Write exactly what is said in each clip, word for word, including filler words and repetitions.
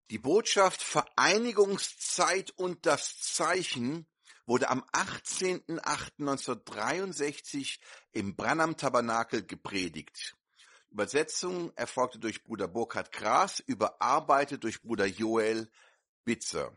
Die Botschaft Vereinigungszeit und das Zeichen wurde am achtzehnten achten neunzehnhundertdreiundsechzig im Branham-Tabernakel gepredigt. Übersetzung erfolgte durch Bruder Burkhard Gras, überarbeitet durch Bruder Joel Bitzer.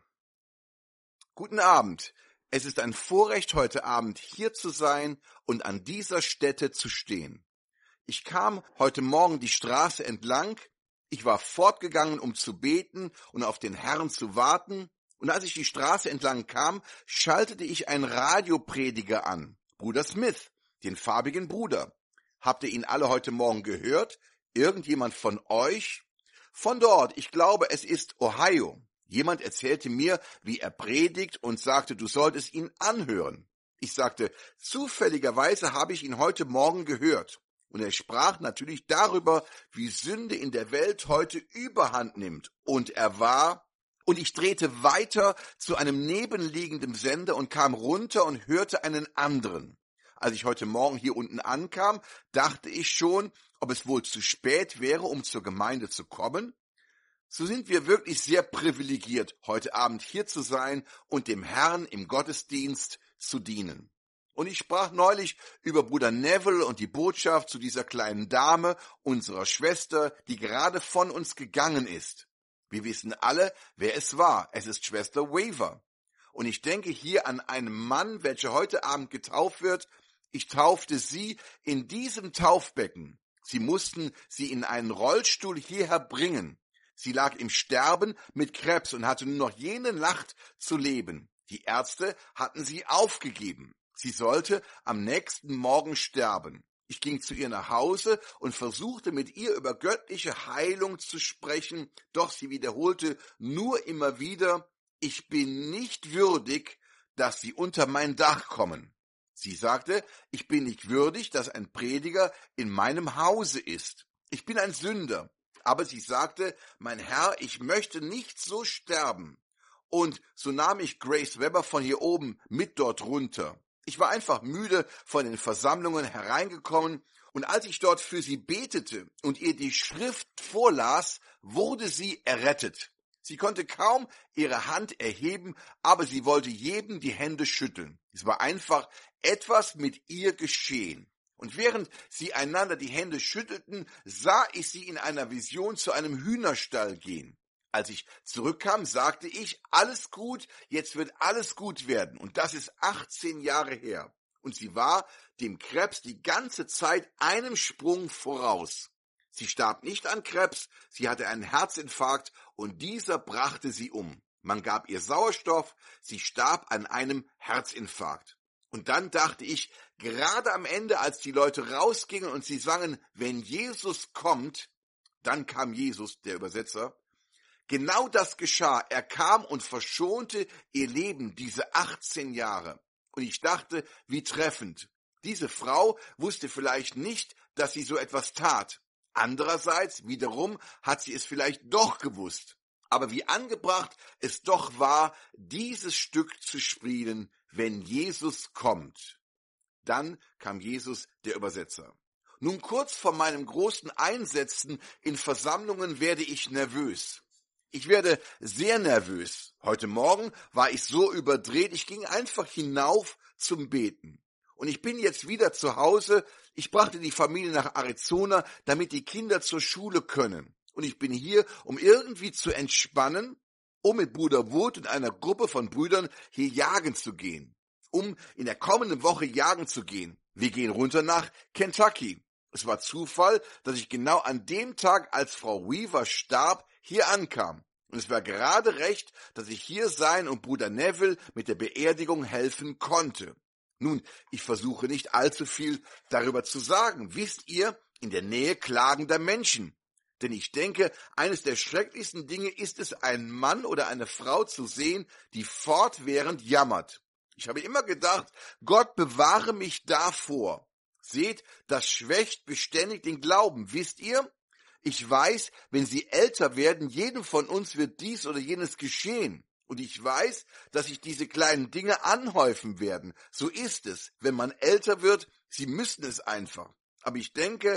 Guten Abend. Es ist ein Vorrecht, heute Abend hier zu sein und an dieser Stätte zu stehen. Ich kam heute Morgen die Straße entlang. Ich war fortgegangen, um zu beten und auf den Herrn zu warten. Und als ich die Straße entlang kam, schaltete ich einen Radioprediger an, Bruder Smith, den farbigen Bruder. Habt ihr ihn alle heute Morgen gehört? Irgendjemand von euch? Von dort, ich glaube, es ist Ohio. Jemand erzählte mir, wie er predigt und sagte, du solltest ihn anhören. Ich sagte, zufälligerweise habe ich ihn heute Morgen gehört. Und er sprach natürlich darüber, wie Sünde in der Welt heute Überhand nimmt. Und er war, und ich drehte weiter zu einem nebenliegenden Sender und kam runter und hörte einen anderen. Als ich heute Morgen hier unten ankam, dachte ich schon, ob es wohl zu spät wäre, um zur Gemeinde zu kommen. So sind wir wirklich sehr privilegiert, heute Abend hier zu sein und dem Herrn im Gottesdienst zu dienen. Und ich sprach neulich über Bruder Neville und die Botschaft zu dieser kleinen Dame, unserer Schwester, die gerade von uns gegangen ist. Wir wissen alle, wer es war. Es ist Schwester Waver. Und ich denke hier an einen Mann, welcher heute Abend getauft wird. Ich taufte sie in diesem Taufbecken. Sie mussten sie in einen Rollstuhl hierher bringen. Sie lag im Sterben mit Krebs und hatte nur noch jene Nacht zu leben. Die Ärzte hatten sie aufgegeben. Sie sollte am nächsten Morgen sterben. Ich ging zu ihr nach Hause und versuchte mit ihr über göttliche Heilung zu sprechen, doch sie wiederholte nur immer wieder, ich bin nicht würdig, dass sie unter mein Dach kommen. Sie sagte, ich bin nicht würdig, dass ein Prediger in meinem Hause ist. Ich bin ein Sünder. Aber sie sagte, mein Herr, ich möchte nicht so sterben. Und so nahm ich Grace Weber von hier oben mit dort runter. Ich war einfach müde von den Versammlungen hereingekommen, und als ich dort für sie betete und ihr die Schrift vorlas, wurde sie errettet. Sie konnte kaum ihre Hand erheben, aber sie wollte jedem die Hände schütteln. Es war einfach etwas mit ihr geschehen. Und während sie einander die Hände schüttelten, sah ich sie in einer Vision zu einem Hühnerstall gehen. Als ich zurückkam, sagte ich, alles gut, jetzt wird alles gut werden. Und das ist achtzehn Jahre her. Und sie war dem Krebs die ganze Zeit einem Sprung voraus. Sie starb nicht an Krebs, sie hatte einen Herzinfarkt und dieser brachte sie um. Man gab ihr Sauerstoff, sie starb an einem Herzinfarkt. Und dann dachte ich, gerade am Ende, als die Leute rausgingen und sie sangen, wenn Jesus kommt, dann kam Jesus, der Übersetzer. Genau das geschah. Er kam und verschonte ihr Leben, diese achtzehn Jahre. Und ich dachte, wie treffend. Diese Frau wusste vielleicht nicht, dass sie so etwas tat. Andererseits, wiederum, hat sie es vielleicht doch gewusst. Aber wie angebracht es doch war, dieses Stück zu spielen, wenn Jesus kommt. Dann kam Jesus, der Übersetzer. Nun kurz vor meinem großen Einsetzen in Versammlungen werde ich nervös. Ich werde sehr nervös. Heute Morgen war ich so überdreht, ich ging einfach hinauf zum Beten. Und ich bin jetzt wieder zu Hause. Ich brachte die Familie nach Arizona, damit die Kinder zur Schule können. Und ich bin hier, um irgendwie zu entspannen, um mit Bruder Wood und einer Gruppe von Brüdern hier jagen zu gehen. Um in der kommenden Woche jagen zu gehen. Wir gehen runter nach Kentucky. Es war Zufall, dass ich genau an dem Tag, als Frau Weaver starb, hier ankam. Und es war gerade recht, dass ich hier sein und Bruder Neville mit der Beerdigung helfen konnte. Nun, ich versuche nicht allzu viel darüber zu sagen. Wisst ihr, in der Nähe klagender Menschen. Denn ich denke, eines der schrecklichsten Dinge ist es, einen Mann oder eine Frau zu sehen, die fortwährend jammert. Ich habe immer gedacht, Gott bewahre mich davor. Seht, das schwächt beständig den Glauben. Wisst ihr? Ich weiß, wenn sie älter werden, jedem von uns wird dies oder jenes geschehen. Und ich weiß, dass sich diese kleinen Dinge anhäufen werden. So ist es, wenn man älter wird. Sie müssen es einfach. Aber ich denke,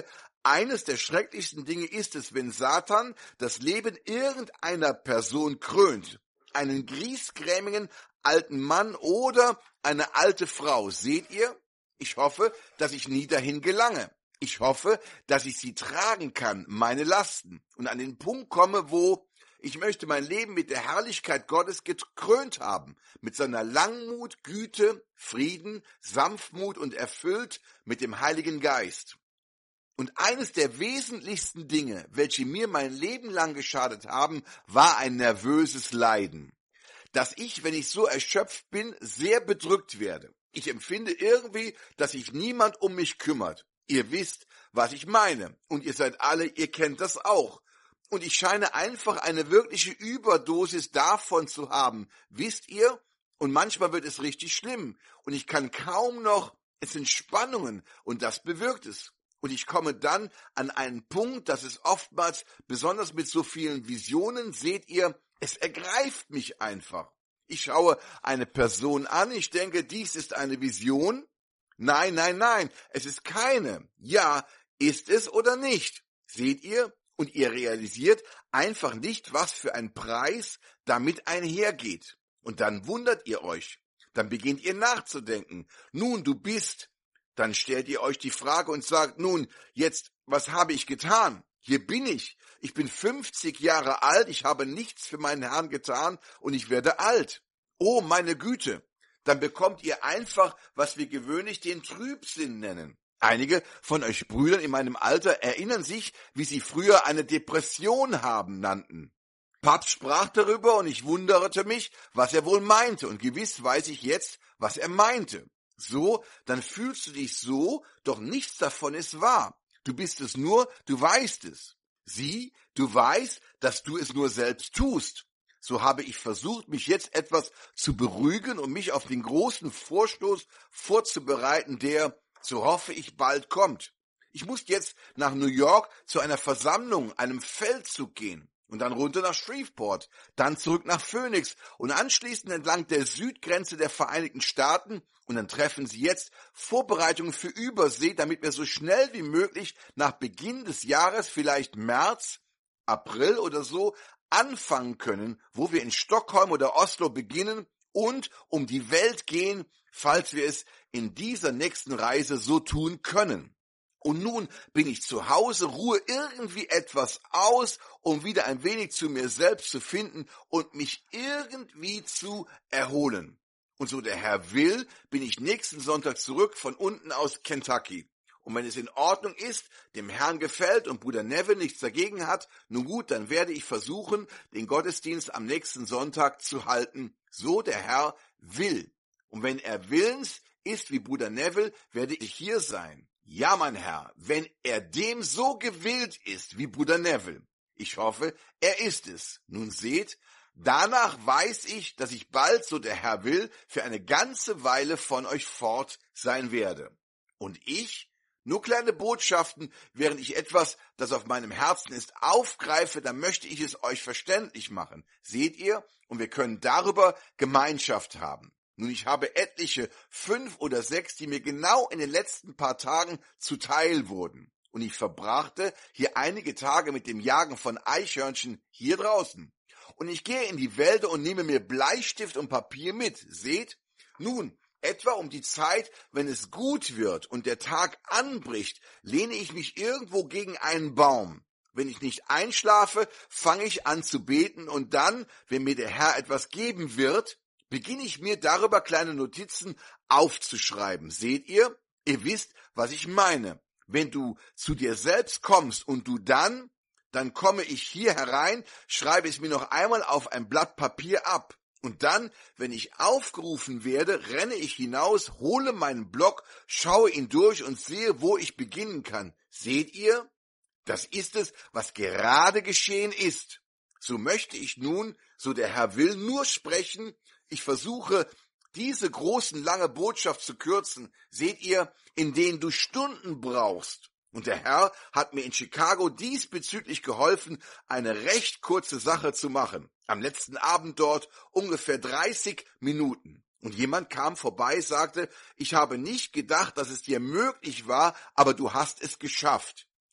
eines der schrecklichsten Dinge ist es, wenn Satan das Leben irgendeiner Person krönt. Einen griesgrämigen alten Mann oder eine alte Frau. Seht ihr? Ich hoffe, dass ich nie dahin gelange. Ich hoffe, dass ich sie tragen kann, meine Lasten, und an den Punkt komme, wo ich möchte mein Leben mit der Herrlichkeit Gottes gekrönt haben, mit seiner Langmut, Güte, Frieden, Sanftmut und erfüllt mit dem Heiligen Geist. Und eines der wesentlichsten Dinge, welche mir mein Leben lang geschadet haben, war ein nervöses Leiden. Dass ich, wenn ich so erschöpft bin, sehr bedrückt werde. Ich empfinde irgendwie, dass sich niemand um mich kümmert. Ihr wisst, was ich meine. Und ihr seid alle, ihr kennt das auch. Und ich scheine einfach eine wirkliche Überdosis davon zu haben. Wisst ihr? Und manchmal wird es richtig schlimm. Und ich kann kaum noch, es sind Spannungen und das bewirkt es. Und ich komme dann an einen Punkt, dass es oftmals, besonders mit so vielen Visionen, seht ihr, es ergreift mich einfach. Ich schaue eine Person an, ich denke, dies ist eine Vision. Nein, nein, nein, es ist keine. Ja, ist es oder nicht? Seht ihr? Und ihr realisiert einfach nicht, was für ein Preis damit einhergeht. Und dann wundert ihr euch. Dann beginnt ihr nachzudenken. Nun, du bist. Dann stellt ihr euch die Frage und sagt, nun, jetzt, was habe ich getan? Hier bin ich. Ich bin fünfzig Jahre alt, ich habe nichts für meinen Herrn getan und ich werde alt. Oh, meine Güte. Dann bekommt ihr einfach, was wir gewöhnlich den Trübsinn nennen. Einige von euch Brüdern in meinem Alter erinnern sich, wie sie früher eine Depression haben nannten. Papst sprach darüber und ich wunderte mich, was er wohl meinte, und gewiss weiß ich jetzt, was er meinte. So, dann fühlst du dich so, doch nichts davon ist wahr. Du bist es nur, du weißt es. Sieh, du weißt, dass du es nur selbst tust. So habe ich versucht, mich jetzt etwas zu beruhigen und mich auf den großen Vorstoß vorzubereiten, der, so hoffe ich, bald kommt. Ich muss jetzt nach New York zu einer Versammlung, einem Feldzug gehen. Und dann runter nach Shreveport, dann zurück nach Phoenix und anschließend entlang der Südgrenze der Vereinigten Staaten, und dann treffen sie jetzt Vorbereitungen für Übersee, damit wir so schnell wie möglich nach Beginn des Jahres, vielleicht März, April oder so, anfangen können, wo wir in Stockholm oder Oslo beginnen und um die Welt gehen, falls wir es in dieser nächsten Reise so tun können. Und nun bin ich zu Hause, ruhe irgendwie etwas aus, um wieder ein wenig zu mir selbst zu finden und mich irgendwie zu erholen. Und so der Herr will, bin ich nächsten Sonntag zurück von unten aus Kentucky. Und wenn es in Ordnung ist, dem Herrn gefällt und Bruder Neville nichts dagegen hat, nun gut, dann werde ich versuchen, den Gottesdienst am nächsten Sonntag zu halten, so der Herr will. Und wenn er willens ist wie Bruder Neville, werde ich hier sein. Ja, mein Herr, wenn er dem so gewillt ist wie Bruder Neville. Ich hoffe, er ist es. Nun seht, danach weiß ich, dass ich bald, so der Herr will, für eine ganze Weile von euch fort sein werde. Und ich, nur kleine Botschaften, während ich etwas, das auf meinem Herzen ist, aufgreife, dann möchte ich es euch verständlich machen. Seht ihr? Und wir können darüber Gemeinschaft haben. Nun, ich habe etliche, fünf oder sechs, die mir genau in den letzten paar Tagen zuteil wurden. Und ich verbrachte hier einige Tage mit dem Jagen von Eichhörnchen hier draußen. Und ich gehe in die Wälder und nehme mir Bleistift und Papier mit. Seht? Nun, etwa um die Zeit, wenn es gut wird und der Tag anbricht, lehne ich mich irgendwo gegen einen Baum. Wenn ich nicht einschlafe, fange ich an zu beten und dann, wenn mir der Herr etwas geben wird, beginne ich mir darüber kleine Notizen aufzuschreiben. Seht ihr? Ihr wisst, was ich meine. Wenn du zu dir selbst kommst und du dann, dann komme ich hier herein, schreibe es mir noch einmal auf ein Blatt Papier ab. Und dann, wenn ich aufgerufen werde, renne ich hinaus, hole meinen Block, schaue ihn durch und sehe, wo ich beginnen kann. Seht ihr? Das ist es, was gerade geschehen ist. So möchte ich nun, so der Herr will, nur sprechen. Ich versuche, diese großen, lange Botschaft zu kürzen, seht ihr, in denen du Stunden brauchst. Und der Herr hat mir in Chicago diesbezüglich geholfen, eine recht kurze Sache zu machen. Am letzten Abend dort ungefähr dreißig Minuten. Und jemand kam vorbei, sagte, ich habe nicht gedacht, dass es dir möglich war, aber du hast es geschafft.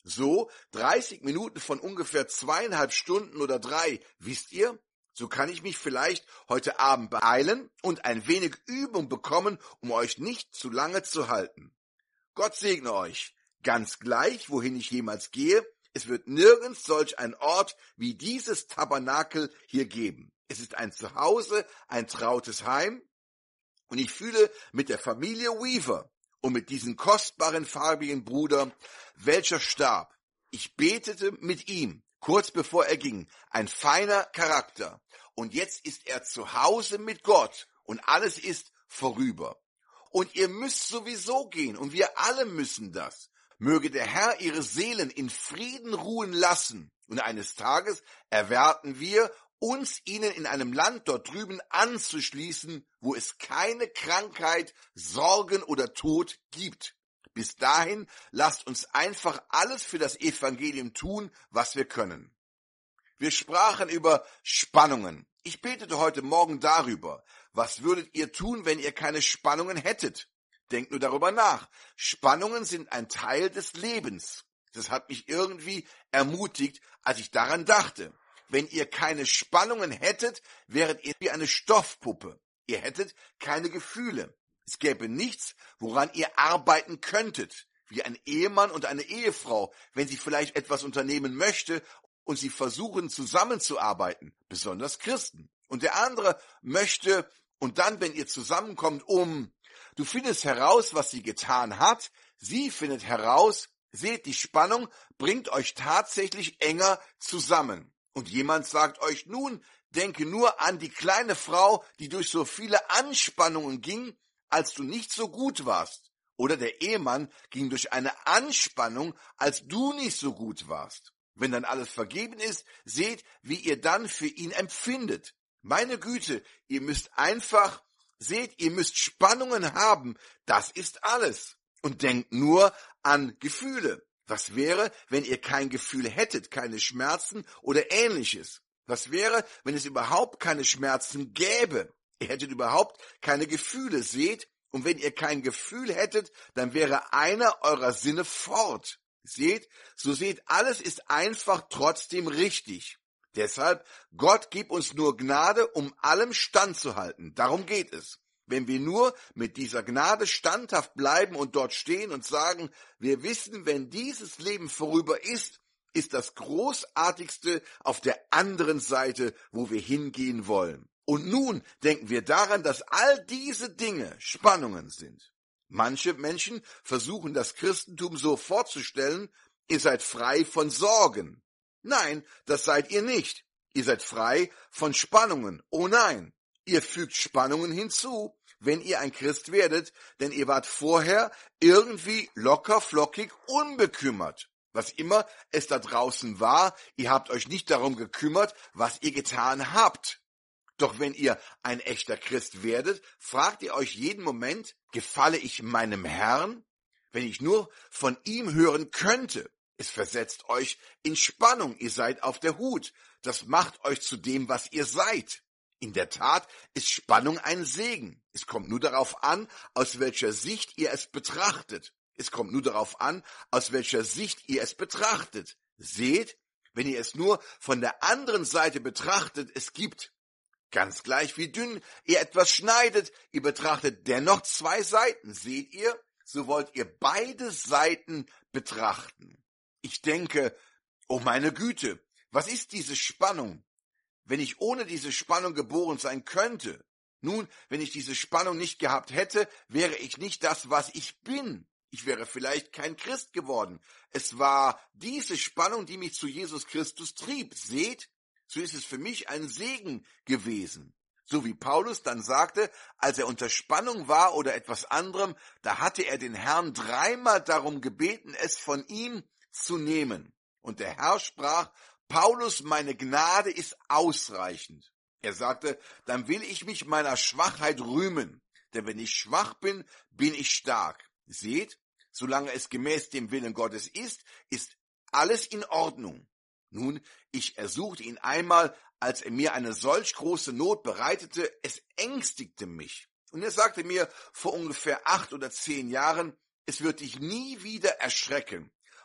So dreißig Minuten von ungefähr zweieinhalb Stunden oder drei, wisst ihr? So kann ich mich vielleicht heute Abend beeilen und ein wenig Übung bekommen, um euch nicht zu lange zu halten. Gott segne euch. Ganz gleich, wohin ich jemals gehe, es wird nirgends solch ein Ort wie dieses Tabernakel hier geben. Es ist ein Zuhause, ein trautes Heim, und ich fühle mit der Familie Weaver und mit diesem kostbaren farbigen Bruder, welcher starb. Ich betete mit ihm, kurz bevor er ging, ein feiner Charakter. Und jetzt ist er zu Hause mit Gott und alles ist vorüber. Und ihr müsst sowieso gehen und wir alle müssen das. Möge der Herr ihre Seelen in Frieden ruhen lassen. Und eines Tages erwarten wir, uns ihnen in einem Land dort drüben anzuschließen, wo es keine Krankheit, Sorgen oder Tod gibt. Bis dahin lasst uns einfach alles für das Evangelium tun, was wir können. Wir sprachen über Spannungen. Ich betete heute Morgen darüber. Was würdet ihr tun, wenn ihr keine Spannungen hättet? Denkt nur darüber nach. Spannungen sind ein Teil des Lebens. Das hat mich irgendwie ermutigt, als ich daran dachte. Wenn ihr keine Spannungen hättet, wäret ihr wie eine Stoffpuppe. Ihr hättet keine Gefühle. Es gäbe nichts, woran ihr arbeiten könntet, wie ein Ehemann und eine Ehefrau, wenn sie vielleicht etwas unternehmen möchte und sie versuchen zusammenzuarbeiten, besonders Christen. Und der andere möchte, und dann, wenn ihr zusammenkommt, um, du findest heraus, was sie getan hat, sie findet heraus, seht, die Spannung bringt euch tatsächlich enger zusammen. Und jemand sagt euch, nun, denke nur an die kleine Frau, die durch so viele Anspannungen ging, als du nicht so gut warst. Oder der Ehemann ging durch eine Anspannung, als du nicht so gut warst. Wenn dann alles vergeben ist, seht, wie ihr dann für ihn empfindet. Meine Güte, ihr müsst einfach, seht, ihr müsst Spannungen haben. Das ist alles. Und denkt nur an Gefühle. Was wäre, wenn ihr kein Gefühl hättet, keine Schmerzen oder Ähnliches? Was wäre, wenn es überhaupt keine Schmerzen gäbe? Ihr hättet überhaupt keine Gefühle, seht? Und wenn ihr kein Gefühl hättet, dann wäre einer eurer Sinne fort. Seht, so seht, alles ist einfach trotzdem richtig. Deshalb, Gott gibt uns nur Gnade, um allem standzuhalten. Darum geht es. Wenn wir nur mit dieser Gnade standhaft bleiben und dort stehen und sagen, wir wissen, wenn dieses Leben vorüber ist, ist das Großartigste auf der anderen Seite, wo wir hingehen wollen. Und nun denken wir daran, dass all diese Dinge Spannungen sind. Manche Menschen versuchen das Christentum so vorzustellen, ihr seid frei von Sorgen. Nein, das seid ihr nicht. Ihr seid frei von Spannungen. Oh nein. Ihr fügt Spannungen hinzu, wenn ihr ein Christ werdet, denn ihr wart vorher irgendwie locker, flockig, unbekümmert. Was immer es da draußen war, ihr habt euch nicht darum gekümmert, was ihr getan habt. Doch wenn ihr ein echter Christ werdet, fragt ihr euch jeden Moment, gefalle ich meinem Herrn? Wenn ich nur von ihm hören könnte. Es versetzt euch in Spannung, ihr seid auf der Hut. Das macht euch zu dem, was ihr seid. In der Tat ist Spannung ein Segen. Es kommt nur darauf an, aus welcher Sicht ihr es betrachtet. Es kommt nur darauf an, aus welcher Sicht ihr es betrachtet. Seht, wenn ihr es nur von der anderen Seite betrachtet, es gibt, ganz gleich wie dünn ihr etwas schneidet, ihr betrachtet dennoch zwei Seiten. Seht ihr, so wollt ihr beide Seiten betrachten. Ich denke, oh meine Güte, was ist diese Spannung? Wenn ich ohne diese Spannung geboren sein könnte, nun, wenn ich diese Spannung nicht gehabt hätte, wäre ich nicht das, was ich bin. Ich wäre vielleicht kein Christ geworden. Es war diese Spannung, die mich zu Jesus Christus trieb. Seht, so ist es für mich ein Segen gewesen. So wie Paulus dann sagte, als er unter Spannung war oder etwas anderem, da hatte er den Herrn dreimal darum gebeten, es von ihm zu nehmen. Und der Herr sprach, Paulus, meine Gnade ist ausreichend. Er sagte, dann will ich mich meiner Schwachheit rühmen, denn wenn ich schwach bin, bin ich stark. Seht, solange es gemäß dem Willen Gottes ist, ist alles in Ordnung. Nun, ich ersuchte ihn einmal, als er mir eine solch große Not bereitete, es ängstigte mich. Und er sagte mir vor ungefähr acht oder zehn Jahren, es wird dich nie wieder erschrecken.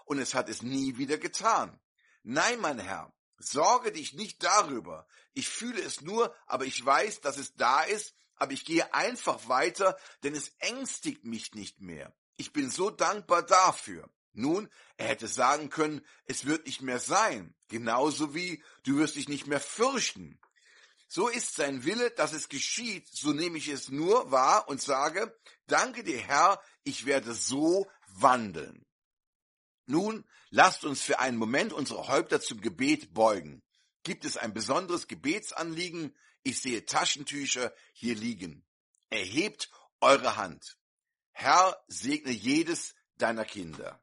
und es hat es nie wieder getan. Nein, mein Herr, sorge dich nicht darüber. Ich fühle es nur, aber ich weiß, dass es da ist, aber ich gehe einfach weiter, denn es ängstigt mich nicht mehr. Ich bin so dankbar dafür. Nun, er hätte sagen können, es wird nicht mehr sein, genauso wie du wirst dich nicht mehr fürchten. So ist sein Wille, dass es geschieht, so nehme ich es nur wahr und sage, danke dir, Herr, ich werde so wandeln. Nun, lasst uns für einen Moment unsere Häupter zum Gebet beugen. Gibt es ein besonderes Gebetsanliegen? Ich sehe Taschentücher hier liegen. Erhebt eure Hand. Herr, segne jedes deiner Kinder.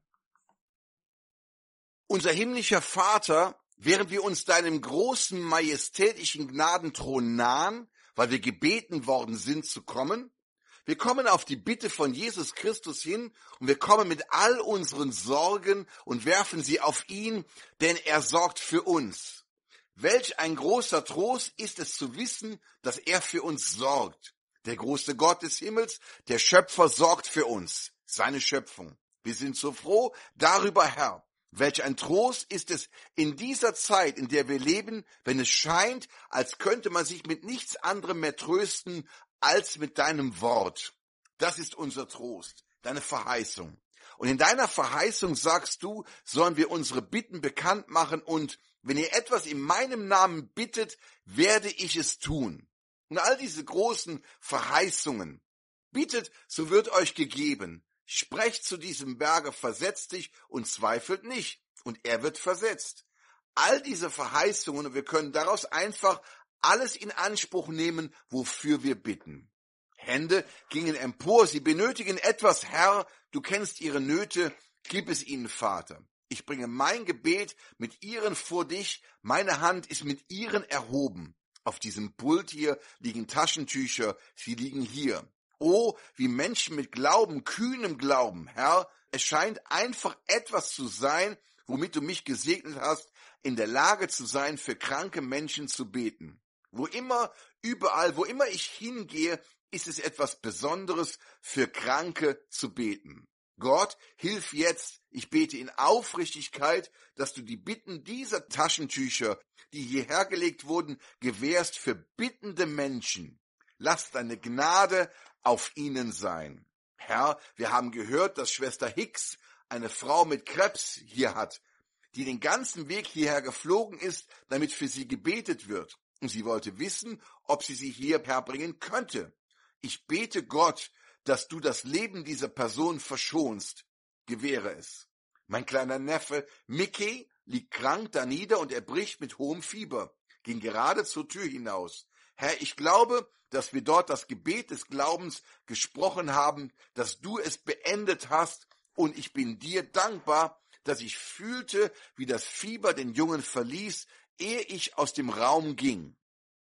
Unser himmlischer Vater, während wir uns deinem großen, majestätischen Gnadenthron nahen, weil wir gebeten worden sind zu kommen, wir kommen auf die Bitte von Jesus Christus hin und wir kommen mit all unseren Sorgen und werfen sie auf ihn, denn er sorgt für uns. Welch ein großer Trost ist es zu wissen, dass er für uns sorgt. Der große Gott des Himmels, der Schöpfer, sorgt für uns, seine Schöpfung. Wir sind so froh darüber, Herr. Welch ein Trost ist es in dieser Zeit, in der wir leben, wenn es scheint, als könnte man sich mit nichts anderem mehr trösten, als mit deinem Wort. Das ist unser Trost, deine Verheißung. Und in deiner Verheißung sagst du, sollen wir unsere Bitten bekannt machen und wenn ihr etwas in meinem Namen bittet, werde ich es tun. Und all diese großen Verheißungen. Bittet, so wird euch gegeben. Sprecht zu diesem Berge, versetzt dich und zweifelt nicht. Und er wird versetzt. All diese Verheißungen, und wir können daraus einfach alles in Anspruch nehmen, wofür wir bitten. Hände gingen empor, sie benötigen etwas, Herr, du kennst ihre Nöte, gib es ihnen, Vater. Ich bringe mein Gebet mit ihren vor dich, meine Hand ist mit ihren erhoben. Auf diesem Pult hier liegen Taschentücher, sie liegen hier. Oh, wie Menschen mit Glauben, kühnem Glauben, Herr, es scheint einfach etwas zu sein, womit du mich gesegnet hast, in der Lage zu sein, für kranke Menschen zu beten. Wo immer, überall, wo immer ich hingehe, ist es etwas Besonderes, für Kranke zu beten. Gott, hilf jetzt, ich bete in Aufrichtigkeit, dass du die Bitten dieser Taschentücher, die hierher gelegt wurden, gewährst für bittende Menschen. Lass deine Gnade auf ihnen sein. Herr, wir haben gehört, dass Schwester Hicks eine Frau mit Krebs hier hat, die den ganzen Weg hierher geflogen ist, damit für sie gebetet wird. Und sie wollte wissen, ob sie sie hierher bringen könnte. Ich bete Gott, dass du das Leben dieser Person verschonst. Gewähre es. Mein kleiner Neffe Mickey liegt krank da nieder und er bricht mit hohem Fieber, ging gerade zur Tür hinaus. Herr, ich glaube, dass wir dort das Gebet des Glaubens gesprochen haben, dass du es beendet hast und ich bin dir dankbar, dass ich fühlte, wie das Fieber den Jungen verließ, ehe ich aus dem Raum ging.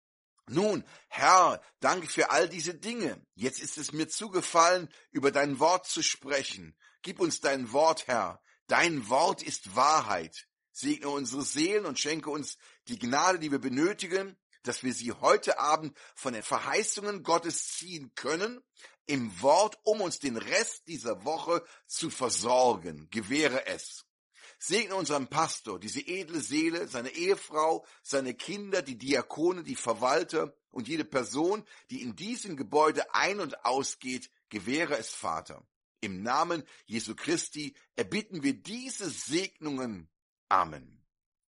Nun, Herr, danke für all diese Dinge. Jetzt ist es mir zugefallen, über dein Wort zu sprechen. Gib uns dein Wort, Herr. Dein Wort ist Wahrheit. Segne unsere Seelen und schenke uns die Gnade, die wir benötigen, dass wir sie heute Abend von den Verheißungen Gottes ziehen können, im Wort, um uns den Rest dieser Woche zu versorgen. Gewähre es. Segne unseren Pastor, diese edle Seele, seine Ehefrau, seine Kinder, die Diakone, die Verwalter und jede Person, die in diesem Gebäude ein- und ausgeht, gewähre es, Vater. Im Namen Jesu Christi erbitten wir diese Segnungen. Amen.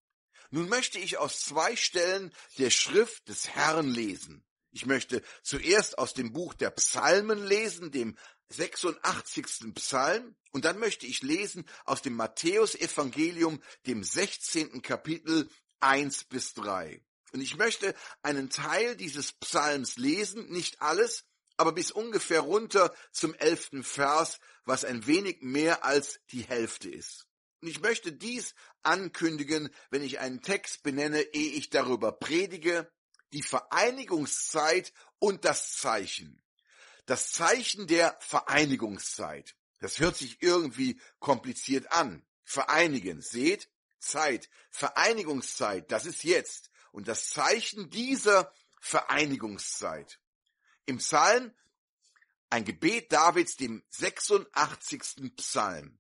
Nun möchte ich aus zwei Stellen der Schrift des Herrn lesen. Ich möchte zuerst aus dem Buch der Psalmen lesen, dem sechsundachtzigsten Psalm, und dann möchte ich lesen aus dem Matthäus-Evangelium, dem sechzehnten Kapitel, eins bis drei. Und ich möchte einen Teil dieses Psalms lesen, nicht alles, aber bis ungefähr runter zum elften Vers, was ein wenig mehr als die Hälfte ist. Und ich möchte dies ankündigen, wenn ich einen Text benenne, ehe ich darüber predige, die Vereinigungszeit und das Zeichen. Das Zeichen der Vereinigungszeit. Das hört sich irgendwie kompliziert an. Vereinigen, seht, Zeit, Vereinigungszeit, das ist jetzt. Und das Zeichen dieser Vereinigungszeit. Im Psalm, ein Gebet Davids, dem sechsundachtzigsten Psalm.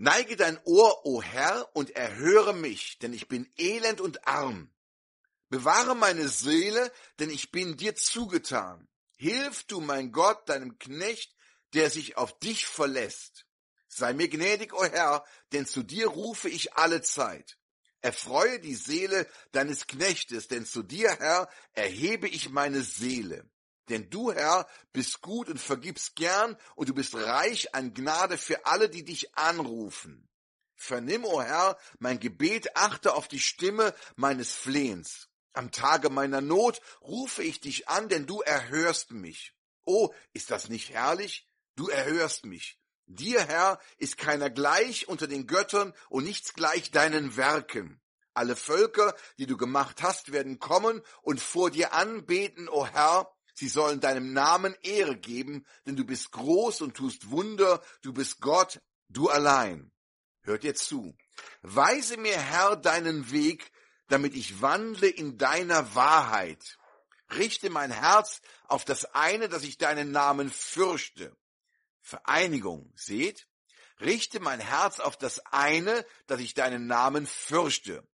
Neige dein Ohr, o Herr, und erhöre mich, denn ich bin elend und arm. Bewahre meine Seele, denn ich bin dir zugetan. Hilf du, mein Gott, deinem Knecht, der sich auf dich verlässt. Sei mir gnädig, o Herr, denn zu dir rufe ich alle Zeit. Erfreue die Seele deines Knechtes, denn zu dir, Herr, erhebe ich meine Seele. Denn du, Herr, bist gut und vergibst gern, und du bist reich an Gnade für alle, die dich anrufen. Vernimm, o Herr, mein Gebet, achte auf die Stimme meines Flehens. Am Tage meiner Not rufe ich dich an, denn du erhörst mich. Oh, ist das nicht herrlich? Du erhörst mich. Dir, Herr, ist keiner gleich unter den Göttern und nichts gleich deinen Werken. Alle Völker, die du gemacht hast, werden kommen und vor dir anbeten, o Herr. Sie sollen deinem Namen Ehre geben, denn du bist groß und tust Wunder, du bist Gott, du allein. Hört ihr zu. Weise mir, Herr, deinen Weg, damit ich wandle in deiner Wahrheit. Richte mein Herz auf das eine, dass ich deinen Namen fürchte. Vereinigung, seht? Richte mein Herz auf das eine, dass ich deinen Namen fürchte.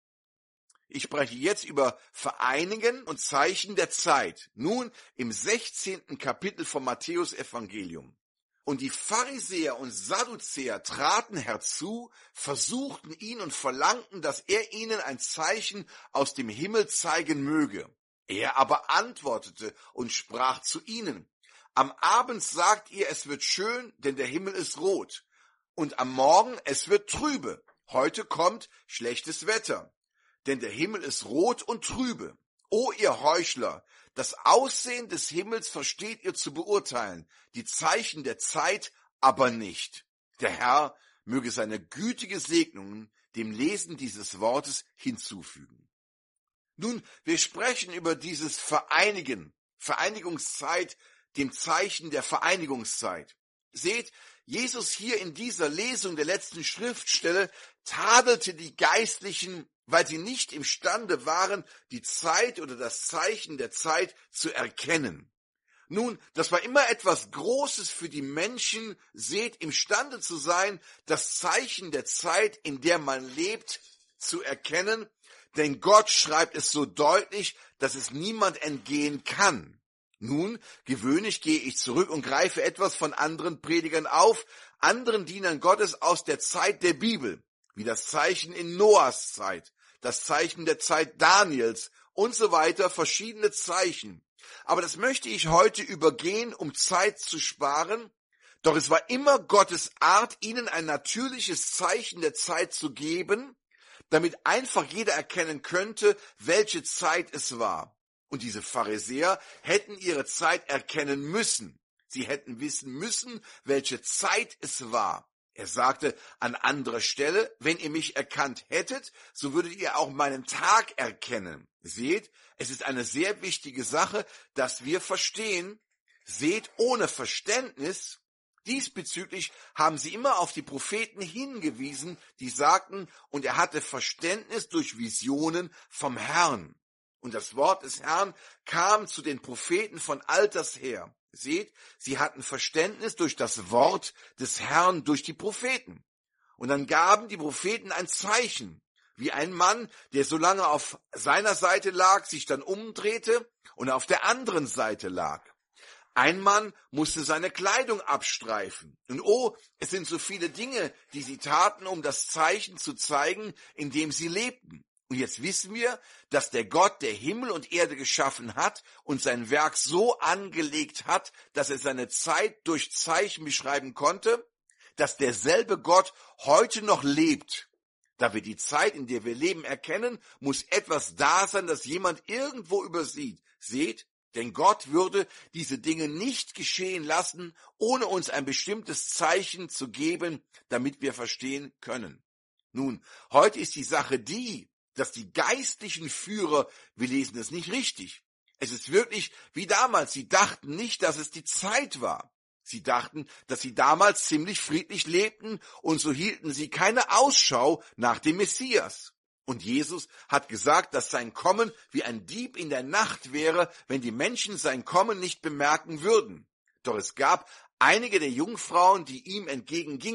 Ich spreche jetzt über Vereinigen und Zeichen der Zeit. Nun im sechzehnten Kapitel vom Matthäus-Evangelium. Und die Pharisäer und Sadduzäer traten herzu, versuchten ihn und verlangten, dass er ihnen ein Zeichen aus dem Himmel zeigen möge. Er aber antwortete und sprach zu ihnen: Am Abend sagt ihr, es wird schön, denn der Himmel ist rot. Und am Morgen, es wird trübe. Heute kommt schlechtes Wetter, denn der Himmel ist rot und trübe. O ihr Heuchler, das Aussehen des Himmels versteht ihr zu beurteilen, die Zeichen der Zeit aber nicht. Der Herr möge seine gütige Segnungen dem Lesen dieses Wortes hinzufügen. Nun, wir sprechen über dieses Vereinigen, Vereinigungszeit, dem Zeichen der Vereinigungszeit. Seht, Jesus hier in dieser Lesung der letzten Schriftstelle tadelte die Geistlichen, weil sie nicht imstande waren, die Zeit oder das Zeichen der Zeit zu erkennen. Nun, das war immer etwas Großes für die Menschen, seht, imstande zu sein, das Zeichen der Zeit, in der man lebt, zu erkennen, denn Gott schreibt es so deutlich, dass es niemand entgehen kann. Nun, gewöhnlich gehe ich zurück und greife etwas von anderen Predigern auf, anderen Dienern Gottes aus der Zeit der Bibel, wie das Zeichen in Noahs Zeit, das Zeichen der Zeit Daniels und so weiter, verschiedene Zeichen. Aber das möchte ich heute übergehen, um Zeit zu sparen. Doch es war immer Gottes Art, ihnen ein natürliches Zeichen der Zeit zu geben, damit einfach jeder erkennen könnte, welche Zeit es war. Und diese Pharisäer hätten ihre Zeit erkennen müssen. Sie hätten wissen müssen, welche Zeit es war. Er sagte an anderer Stelle, wenn ihr mich erkannt hättet, so würdet ihr auch meinen Tag erkennen. Seht, es ist eine sehr wichtige Sache, dass wir verstehen. Seht, ohne Verständnis, diesbezüglich haben sie immer auf die Propheten hingewiesen, die sagten, und er hatte Verständnis durch Visionen vom Herrn. Und das Wort des Herrn kam zu den Propheten von alters her. Seht, sie hatten Verständnis durch das Wort des Herrn, durch die Propheten. Und dann gaben die Propheten ein Zeichen, wie ein Mann, der so lange auf seiner Seite lag, sich dann umdrehte und auf der anderen Seite lag. Ein Mann musste seine Kleidung abstreifen. Und oh, es sind so viele Dinge, die sie taten, um das Zeichen zu zeigen, in dem sie lebten. Und jetzt wissen wir, dass der Gott, der Himmel und Erde geschaffen hat und sein Werk so angelegt hat, dass er seine Zeit durch Zeichen beschreiben konnte, dass derselbe Gott heute noch lebt. Da wir die Zeit, in der wir leben, erkennen, muss etwas da sein, das jemand irgendwo übersieht. Seht, denn Gott würde diese Dinge nicht geschehen lassen, ohne uns ein bestimmtes Zeichen zu geben, damit wir verstehen können. Nun, heute ist die Sache die, dass die geistlichen Führer, wir lesen es nicht richtig. Es ist wirklich wie damals, sie dachten nicht, dass es die Zeit war. Sie dachten, dass sie damals ziemlich friedlich lebten und so hielten sie keine Ausschau nach dem Messias. Und Jesus hat gesagt, dass sein Kommen wie ein Dieb in der Nacht wäre, wenn die Menschen sein Kommen nicht bemerken würden. Doch es gab einige der Jungfrauen, die ihm entgegengingen.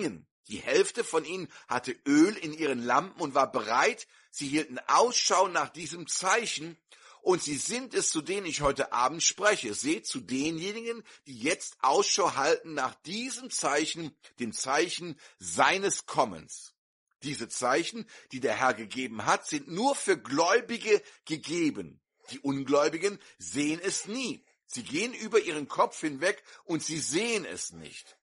Die Hälfte von ihnen hatte Öl in ihren Lampen und war bereit. Sie hielten Ausschau nach diesem Zeichen. Und sie sind es, zu denen ich heute Abend spreche. Seht, zu denjenigen, die jetzt Ausschau halten nach diesem Zeichen, dem Zeichen seines Kommens. Diese Zeichen, die der Herr gegeben hat, sind nur für Gläubige gegeben. Die Ungläubigen sehen es nie. Sie gehen über ihren Kopf hinweg und sie sehen es nicht.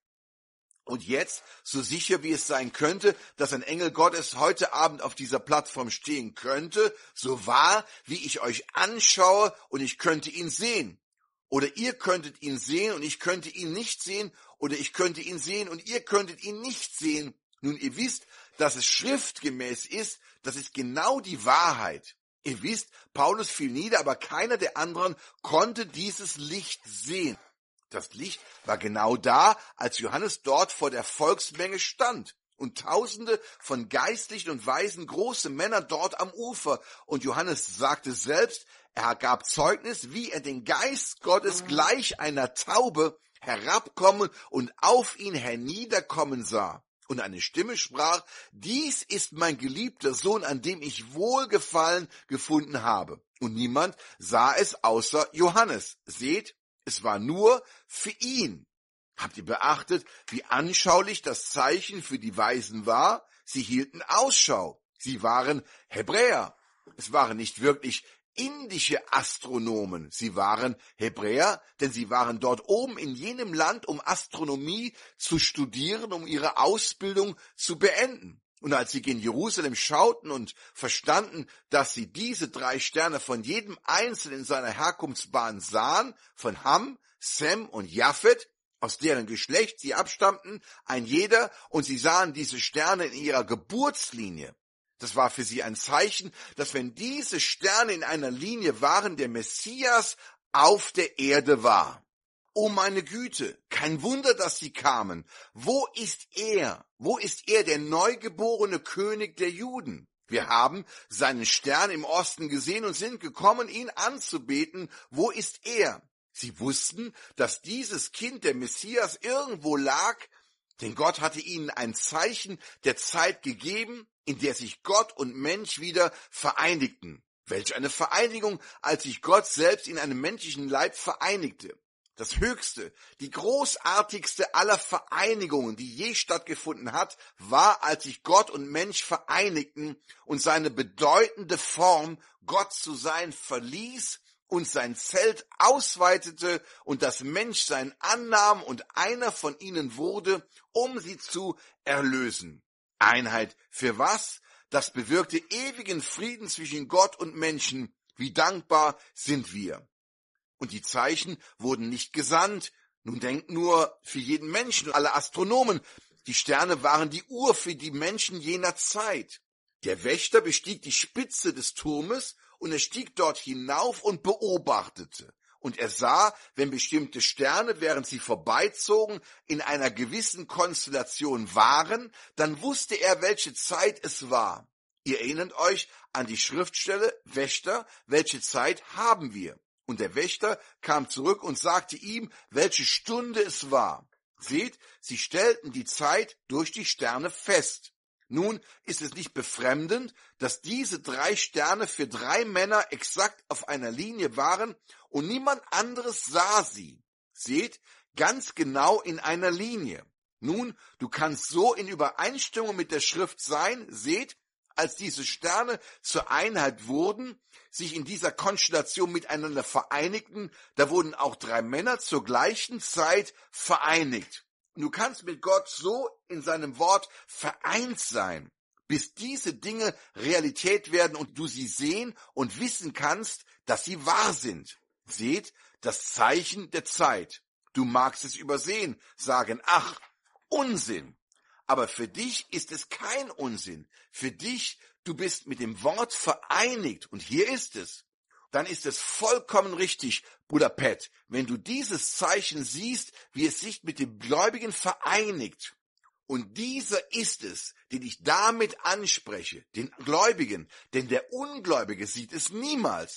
Und jetzt, so sicher wie es sein könnte, dass ein Engel Gottes heute Abend auf dieser Plattform stehen könnte, so wahr, wie ich euch anschaue und ich könnte ihn sehen. Oder ihr könntet ihn sehen und ich könnte ihn nicht sehen. Oder ich könnte ihn sehen und ihr könntet ihn nicht sehen. Nun, ihr wisst, dass es schriftgemäß ist, das ist genau die Wahrheit. Ihr wisst, Paulus fiel nieder, aber keiner der anderen konnte dieses Licht sehen. Das Licht war genau da, als Johannes dort vor der Volksmenge stand. Und Tausende von geistlichen und weisen große Männer dort am Ufer. Und Johannes sagte selbst, er gab Zeugnis, wie er den Geist Gottes gleich einer Taube herabkommen und auf ihn herniederkommen sah. Und eine Stimme sprach, dies ist mein geliebter Sohn, an dem ich Wohlgefallen gefunden habe. Und niemand sah es außer Johannes. Seht, es war nur für ihn. Habt ihr beachtet, wie anschaulich das Zeichen für die Weisen war? Sie hielten Ausschau. Sie waren Hebräer. Es waren nicht wirklich indische Astronomen. Sie waren Hebräer, denn sie waren dort oben in jenem Land, um Astronomie zu studieren, um ihre Ausbildung zu beenden. Und als sie gen Jerusalem schauten und verstanden, dass sie diese drei Sterne von jedem Einzelnen in seiner Herkunftsbahn sahen, von Ham, Sem und Japhet, aus deren Geschlecht sie abstammten, ein jeder, und sie sahen diese Sterne in ihrer Geburtslinie. Das war für sie ein Zeichen, dass wenn diese Sterne in einer Linie waren, der Messias auf der Erde war. Oh meine Güte, kein Wunder, dass sie kamen. Wo ist er? Wo ist er, der neugeborene König der Juden? Wir haben seinen Stern im Osten gesehen und sind gekommen, ihn anzubeten. Wo ist er? Sie wussten, dass dieses Kind, der Messias, irgendwo lag, denn Gott hatte ihnen ein Zeichen der Zeit gegeben, in der sich Gott und Mensch wieder vereinigten. Welch eine Vereinigung, als sich Gott selbst in einem menschlichen Leib vereinigte. Das höchste, die großartigste aller Vereinigungen, die je stattgefunden hat, war, als sich Gott und Mensch vereinigten und seine bedeutende Form, Gott zu sein, verließ und sein Zelt ausweitete und das Menschsein annahm und einer von ihnen wurde, um sie zu erlösen. Einheit für was? Das bewirkte ewigen Frieden zwischen Gott und Menschen. Wie dankbar sind wir. Und die Zeichen wurden nicht gesandt. Nun denkt nur für jeden Menschen, alle Astronomen. Die Sterne waren die Uhr für die Menschen jener Zeit. Der Wächter bestieg die Spitze des Turmes und er stieg dort hinauf und beobachtete. Und er sah, wenn bestimmte Sterne, während sie vorbeizogen, in einer gewissen Konstellation waren, dann wusste er, welche Zeit es war. Ihr erinnert euch an die Schriftstelle, Wächter, welche Zeit haben wir? Und der Wächter kam zurück und sagte ihm, welche Stunde es war. Seht, sie stellten die Zeit durch die Sterne fest. Nun ist es nicht befremdend, dass diese drei Sterne für drei Männer exakt auf einer Linie waren und niemand anderes sah sie. Seht, ganz genau in einer Linie. Nun, du kannst so in Übereinstimmung mit der Schrift sein, seht, als diese Sterne zur Einheit wurden, sich in dieser Konstellation miteinander vereinigten, da wurden auch drei Männer zur gleichen Zeit vereinigt. Und du kannst mit Gott so in seinem Wort vereint sein, bis diese Dinge Realität werden und du sie sehen und wissen kannst, dass sie wahr sind. Seht, das Zeichen der Zeit. Du magst es übersehen, sagen, ach, Unsinn. Aber für dich ist es kein Unsinn. Für dich, du bist mit dem Wort vereinigt. Und hier ist es. Dann ist es vollkommen richtig, Bruder Pat, wenn du dieses Zeichen siehst, wie es sich mit dem Gläubigen vereinigt. Und dieser ist es, den ich damit anspreche, den Gläubigen. Denn der Ungläubige sieht es niemals.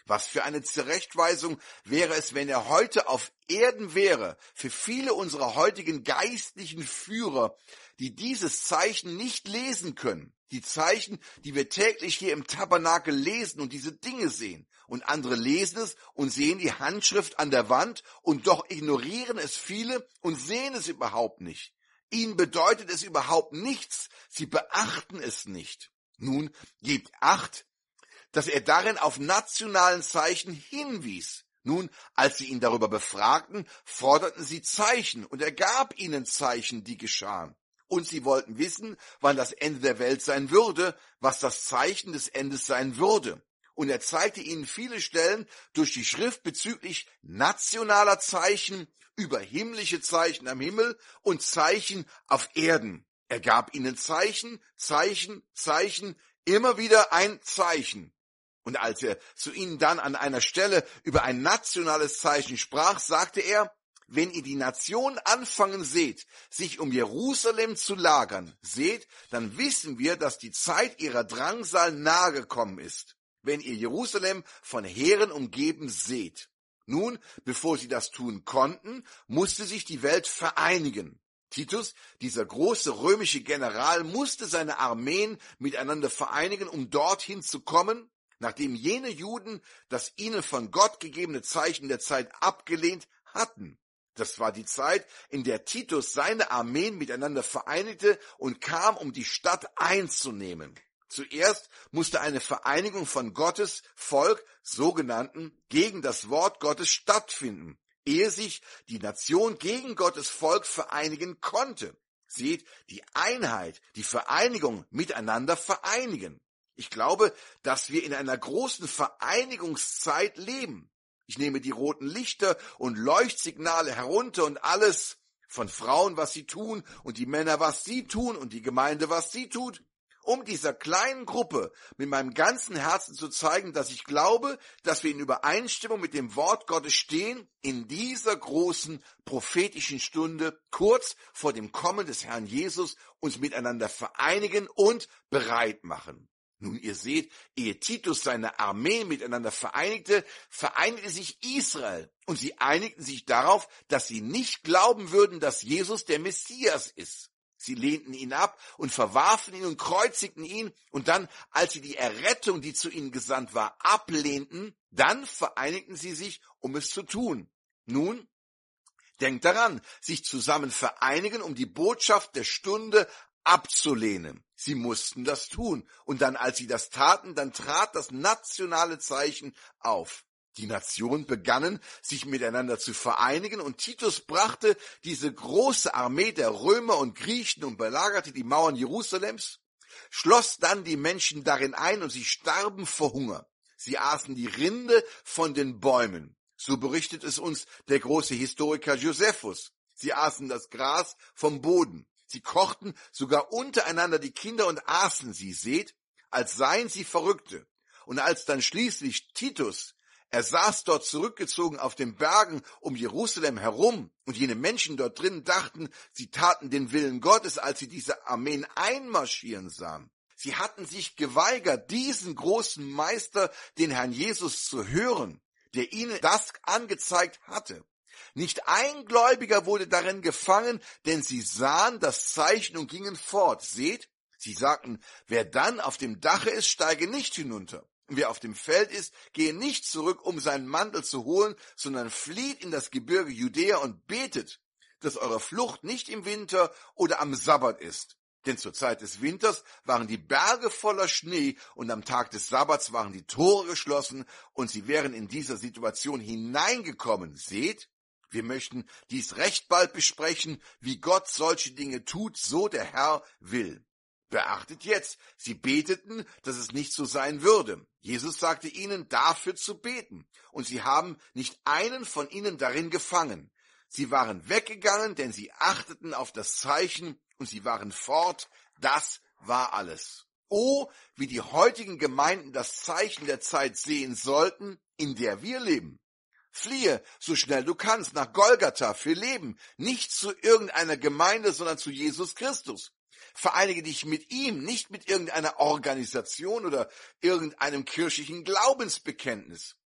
Was für eine Zurechtweisung wäre es, wenn er heute auf Erden wäre, für viele unserer heutigen geistlichen Führer, die dieses Zeichen nicht lesen können. Die Zeichen, die wir täglich hier im Tabernakel lesen und diese Dinge sehen. Und andere lesen es und sehen die Handschrift an der Wand und doch ignorieren es viele und sehen es überhaupt nicht. Ihnen bedeutet es überhaupt nichts. Sie beachten es nicht. Nun, gebt Acht, dass er darin auf nationalen Zeichen hinwies. Nun, als sie ihn darüber befragten, forderten sie Zeichen, und er gab ihnen Zeichen, die geschahen. Und sie wollten wissen, wann das Ende der Welt sein würde, was das Zeichen des Endes sein würde. Und er zeigte ihnen viele Stellen durch die Schrift bezüglich nationaler Zeichen, über himmlische Zeichen am Himmel und Zeichen auf Erden. Er gab ihnen Zeichen, Zeichen, Zeichen, immer wieder ein Zeichen. Und als er zu ihnen dann an einer Stelle über ein nationales Zeichen sprach, sagte er: Wenn ihr die Nation anfangen seht, sich um Jerusalem zu lagern, seht, dann wissen wir, dass die Zeit ihrer Drangsal nahe gekommen ist, wenn ihr Jerusalem von Heeren umgeben seht. Nun, bevor sie das tun konnten, musste sich die Welt vereinigen. Titus, dieser große römische General, musste seine Armeen miteinander vereinigen, um dorthin zu kommen, nachdem jene Juden das ihnen von Gott gegebene Zeichen der Zeit abgelehnt hatten. Das war die Zeit, in der Titus seine Armeen miteinander vereinigte und kam, um die Stadt einzunehmen. Zuerst musste eine Vereinigung von Gottes Volk, sogenannten, gegen das Wort Gottes stattfinden, ehe sich die Nation gegen Gottes Volk vereinigen konnte. Seht, die Einheit, die Vereinigung, miteinander vereinigen. Ich glaube, dass wir in einer großen Vereinigungszeit leben. Ich nehme die roten Lichter und Leuchtsignale herunter und alles von Frauen, was sie tun, und die Männer, was sie tun, und die Gemeinde, was sie tut, um dieser kleinen Gruppe mit meinem ganzen Herzen zu zeigen, dass ich glaube, dass wir in Übereinstimmung mit dem Wort Gottes stehen, in dieser großen prophetischen Stunde, kurz vor dem Kommen des Herrn Jesus, uns miteinander vereinigen und bereit machen. Nun, ihr seht, ehe Titus seine Armee miteinander vereinigte, vereinigte sich Israel, und sie einigten sich darauf, dass sie nicht glauben würden, dass Jesus der Messias ist. Sie lehnten ihn ab und verwarfen ihn und kreuzigten ihn, und dann, als sie die Errettung, die zu ihnen gesandt war, ablehnten, dann vereinigten sie sich, um es zu tun. Nun, denkt daran, sich zusammen vereinigen, um die Botschaft der Stunde abzulehnen. Sie mussten das tun. Und dann, als sie das taten, dann trat das nationale Zeichen auf. Die Nationen begannen, sich miteinander zu vereinigen, und Titus brachte diese große Armee der Römer und Griechen und belagerte die Mauern Jerusalems, schloss dann die Menschen darin ein, und sie starben vor Hunger. Sie aßen die Rinde von den Bäumen. So berichtet es uns der große Historiker Josephus. Sie aßen das Gras vom Boden. Sie kochten sogar untereinander die Kinder und aßen sie, seht, als seien sie Verrückte. Und als dann schließlich Titus, er saß dort zurückgezogen auf den Bergen um Jerusalem herum, und jene Menschen dort drin dachten, sie taten den Willen Gottes, als sie diese Armeen einmarschieren sahen. Sie hatten sich geweigert, diesen großen Meister, den Herrn Jesus, zu hören, der ihnen das angezeigt hatte. Nicht ein Gläubiger wurde darin gefangen, denn sie sahen das Zeichen und gingen fort. Seht, sie sagten, wer dann auf dem Dache ist, steige nicht hinunter. Und wer auf dem Feld ist, gehe nicht zurück, um seinen Mantel zu holen, sondern flieht in das Gebirge Judäa und betet, dass eure Flucht nicht im Winter oder am Sabbat ist. Denn zur Zeit des Winters waren die Berge voller Schnee, und am Tag des Sabbats waren die Tore geschlossen, und sie wären in dieser Situation hineingekommen. Seht, wir möchten dies recht bald besprechen, wie Gott solche Dinge tut, so der Herr will. Beachtet jetzt, sie beteten, dass es nicht so sein würde. Jesus sagte ihnen, dafür zu beten, und sie haben nicht einen von ihnen darin gefangen. Sie waren weggegangen, denn sie achteten auf das Zeichen, und sie waren fort. Das war alles. Oh, wie die heutigen Gemeinden das Zeichen der Zeit sehen sollten, in der wir leben. Fliehe, so schnell du kannst, nach Golgatha für Leben, nicht zu irgendeiner Gemeinde, sondern zu Jesus Christus. Vereinige dich mit ihm, nicht mit irgendeiner Organisation oder irgendeinem kirchlichen Glaubensbekenntnis.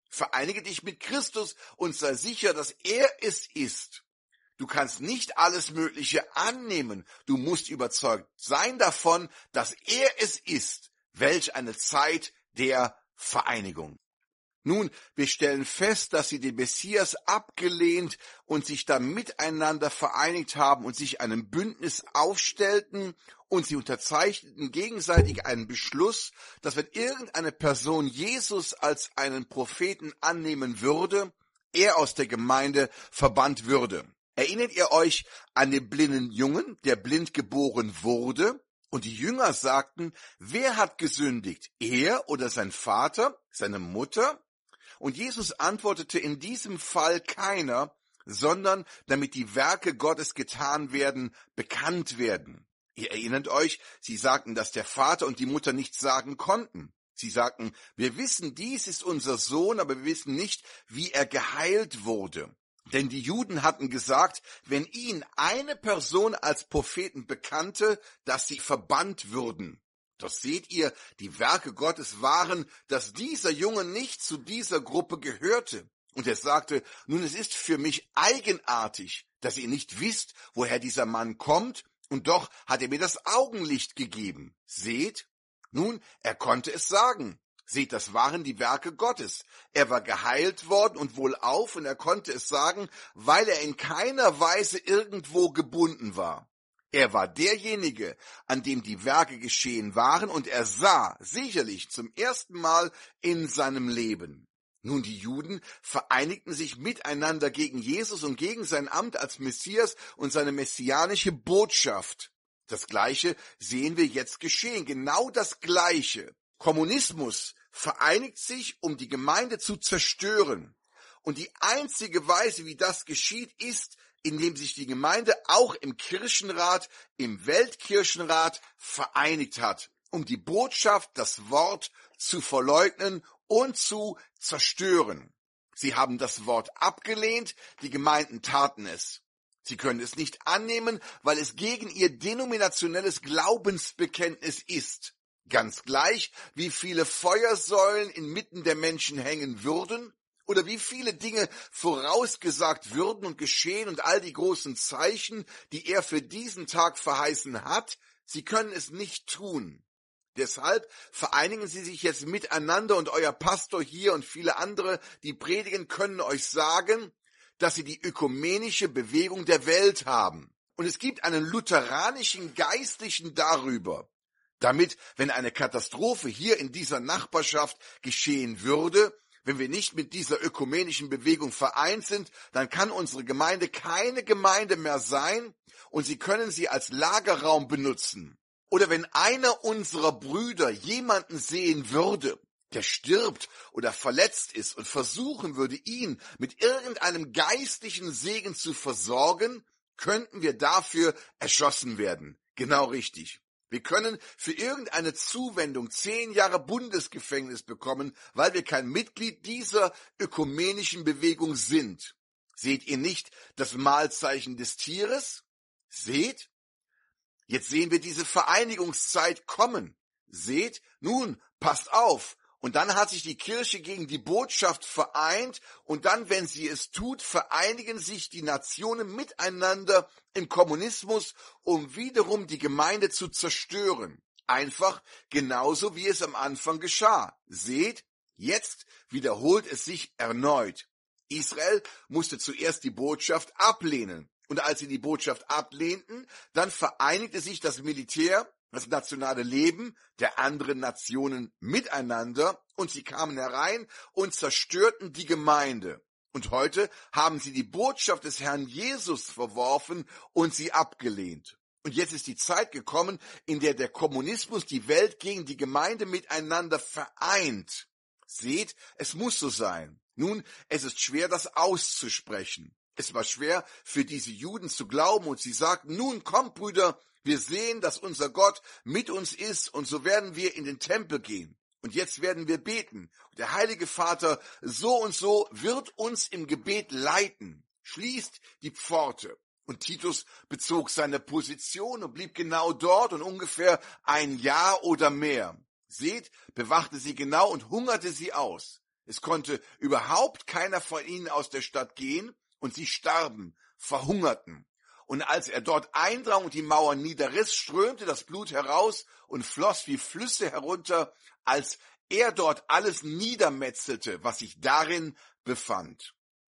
Vereinige dich mit Christus und sei sicher, dass er es ist. Du kannst nicht alles Mögliche annehmen. Du musst überzeugt sein davon, dass er es ist. Welch eine Zeit der Vereinigung. Nun, wir stellen fest, dass sie den Messias abgelehnt und sich dann miteinander vereinigt haben und sich einem Bündnis aufstellten, und sie unterzeichneten gegenseitig einen Beschluss, dass wenn irgendeine Person Jesus als einen Propheten annehmen würde, er aus der Gemeinde verbannt würde. Erinnert ihr euch an den blinden Jungen, der blind geboren wurde? Und die Jünger sagten, wer hat gesündigt? Er oder sein Vater, seine Mutter? Und Jesus antwortete, in diesem Fall keiner, sondern damit die Werke Gottes getan werden, bekannt werden. Ihr erinnert euch, sie sagten, dass der Vater und die Mutter nichts sagen konnten. Sie sagten, wir wissen, dies ist unser Sohn, aber wir wissen nicht, wie er geheilt wurde. Denn die Juden hatten gesagt, wenn ihn eine Person als Propheten bekannte, dass sie verbannt würden. Doch seht ihr, die Werke Gottes waren, dass dieser Junge nicht zu dieser Gruppe gehörte. Und er sagte, nun, es ist für mich eigenartig, dass ihr nicht wisst, woher dieser Mann kommt, und doch hat er mir das Augenlicht gegeben. Seht, nun, er konnte es sagen. Seht, das waren die Werke Gottes. Er war geheilt worden und wohlauf, und er konnte es sagen, weil er in keiner Weise irgendwo gebunden war. Er war derjenige, an dem die Werke geschehen waren, und er sah sicherlich zum ersten Mal in seinem Leben. Nun, die Juden vereinigten sich miteinander gegen Jesus und gegen sein Amt als Messias und seine messianische Botschaft. Das Gleiche sehen wir jetzt geschehen, genau das Gleiche. Kommunismus vereinigt sich, um die Gemeinde zu zerstören. Und die einzige Weise, wie das geschieht, ist, indem sich die Gemeinde auch im Kirchenrat, im Weltkirchenrat vereinigt hat, um die Botschaft, das Wort zu verleugnen und zu zerstören. Sie haben das Wort abgelehnt, die Gemeinden taten es. Sie können es nicht annehmen, weil es gegen ihr denominationelles Glaubensbekenntnis ist. Ganz gleich, wie viele Feuersäulen inmitten der Menschen hängen würden, oder wie viele Dinge vorausgesagt würden und geschehen und all die großen Zeichen, die er für diesen Tag verheißen hat, sie können es nicht tun. Deshalb vereinigen Sie sich jetzt miteinander, und euer Pastor hier und viele andere, die predigen, können euch sagen, dass sie die ökumenische Bewegung der Welt haben. Und es gibt einen lutheranischen Geistlichen darüber, damit, wenn eine Katastrophe hier in dieser Nachbarschaft geschehen würde, wenn wir nicht mit dieser ökumenischen Bewegung vereint sind, dann kann unsere Gemeinde keine Gemeinde mehr sein, und sie können sie als Lagerraum benutzen. Oder wenn einer unserer Brüder jemanden sehen würde, der stirbt oder verletzt ist, und versuchen würde, ihn mit irgendeinem geistlichen Segen zu versorgen, könnten wir dafür erschossen werden. Genau richtig. Wir können für irgendeine Zuwendung zehn Jahre Bundesgefängnis bekommen, weil wir kein Mitglied dieser ökumenischen Bewegung sind. Seht ihr nicht das Mahlzeichen des Tieres? Seht? Jetzt sehen wir diese Vereinigungszeit kommen. Seht? Nun, passt auf. Und dann hat sich die Kirche gegen die Botschaft vereint, und dann, wenn sie es tut, vereinigen sich die Nationen miteinander im Kommunismus, um wiederum die Gemeinde zu zerstören. Einfach genauso, wie es am Anfang geschah. Seht, jetzt wiederholt es sich erneut. Israel musste zuerst die Botschaft ablehnen. Und als sie die Botschaft ablehnten, dann vereinigte sich das Militär, das nationale Leben der anderen Nationen miteinander, und sie kamen herein und zerstörten die Gemeinde. Und heute haben sie die Botschaft des Herrn Jesus verworfen und sie abgelehnt. Und jetzt ist die Zeit gekommen, in der der Kommunismus die Welt gegen die Gemeinde miteinander vereint. Seht, es muss so sein. Nun, es ist schwer, das auszusprechen. Es war schwer für diese Juden zu glauben, und sie sagten, nun kommt, Brüder, wir sehen, dass unser Gott mit uns ist, und so werden wir in den Tempel gehen. Und jetzt werden wir beten. Und der Heilige Vater so und so wird uns im Gebet leiten. Schließt die Pforte. Und Titus bezog seine Position und blieb genau dort und ungefähr ein Jahr oder mehr. Seht, bewachte sie genau und hungerte sie aus. Es konnte überhaupt keiner von ihnen aus der Stadt gehen und sie starben, verhungerten. Und als er dort eindrang und die Mauern niederriss, strömte das Blut heraus und floss wie Flüsse herunter, als er dort alles niedermetzelte, was sich darin befand.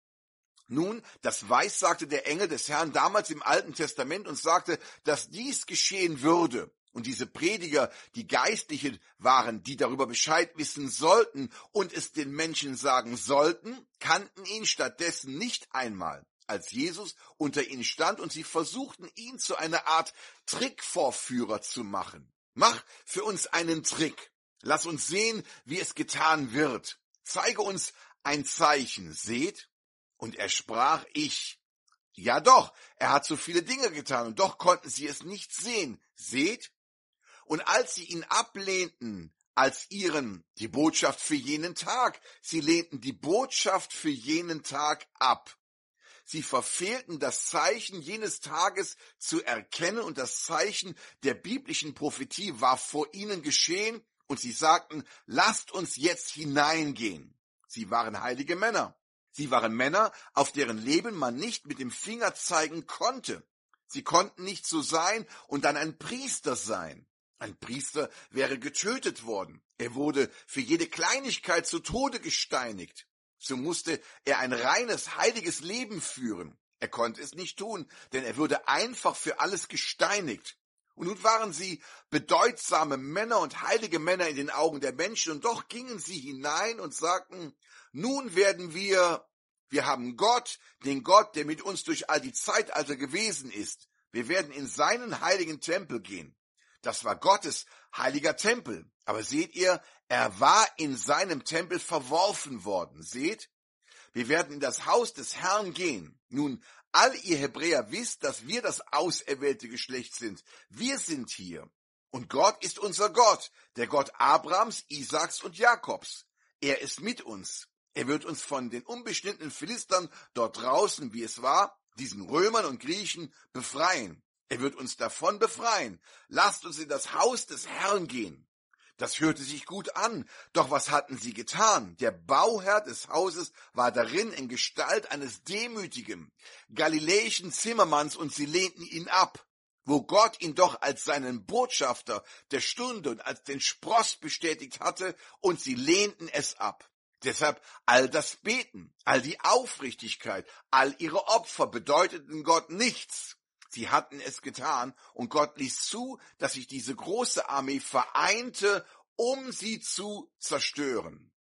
Nun, das weissagte der Engel des Herrn damals im Alten Testament und sagte, dass dies geschehen würde. Und diese Prediger, die Geistliche waren, die darüber Bescheid wissen sollten und es den Menschen sagen sollten, kannten ihn stattdessen nicht einmal, als Jesus unter ihnen stand, und sie versuchten, ihn zu einer Art Trickvorführer zu machen. Mach für uns einen Trick. Lass uns sehen, wie es getan wird. Zeige uns ein Zeichen. Seht? Und er sprach, ich. Ja doch, er hat so viele Dinge getan, und doch konnten sie es nicht sehen. Seht? Und als sie ihn ablehnten, als ihren, die Botschaft für jenen Tag, sie lehnten die Botschaft für jenen Tag ab. Sie verfehlten das Zeichen jenes Tages zu erkennen, und das Zeichen der biblischen Prophetie war vor ihnen geschehen, und sie sagten, lasst uns jetzt hineingehen. Sie waren heilige Männer. Sie waren Männer, auf deren Leben man nicht mit dem Finger zeigen konnte. Sie konnten nicht so sein und dann ein Priester sein. Ein Priester wäre getötet worden. Er wurde für jede Kleinigkeit zu Tode gesteinigt. So musste er ein reines, heiliges Leben führen. Er konnte es nicht tun, denn er würde einfach für alles gesteinigt. Und nun waren sie bedeutsame Männer und heilige Männer in den Augen der Menschen, und doch gingen sie hinein und sagten, nun werden wir, wir haben Gott, den Gott, der mit uns durch all die Zeitalter gewesen ist. Wir werden in seinen heiligen Tempel gehen. Das war Gottes heiliger Tempel. Aber seht ihr, er war in seinem Tempel verworfen worden. Seht, wir werden in das Haus des Herrn gehen. Nun, all ihr Hebräer wisst, dass wir das auserwählte Geschlecht sind. Wir sind hier. Und Gott ist unser Gott, der Gott Abrahams, Isaaks und Jakobs. Er ist mit uns. Er wird uns von den unbeschnittenen Philistern dort draußen, wie es war, diesen Römern und Griechen, befreien. Er wird uns davon befreien. Lasst uns in das Haus des Herrn gehen. Das hörte sich gut an, doch was hatten sie getan? Der Bauherr des Hauses war darin in Gestalt eines demütigen, galiläischen Zimmermanns, und sie lehnten ihn ab, wo Gott ihn doch als seinen Botschafter der Stunde und als den Spross bestätigt hatte, und sie lehnten es ab. Deshalb all das Beten, all die Aufrichtigkeit, all ihre Opfer bedeuteten Gott nichts. Sie hatten es getan, und Gott ließ zu, dass sich diese große Armee vereinte, um sie zu zerstören.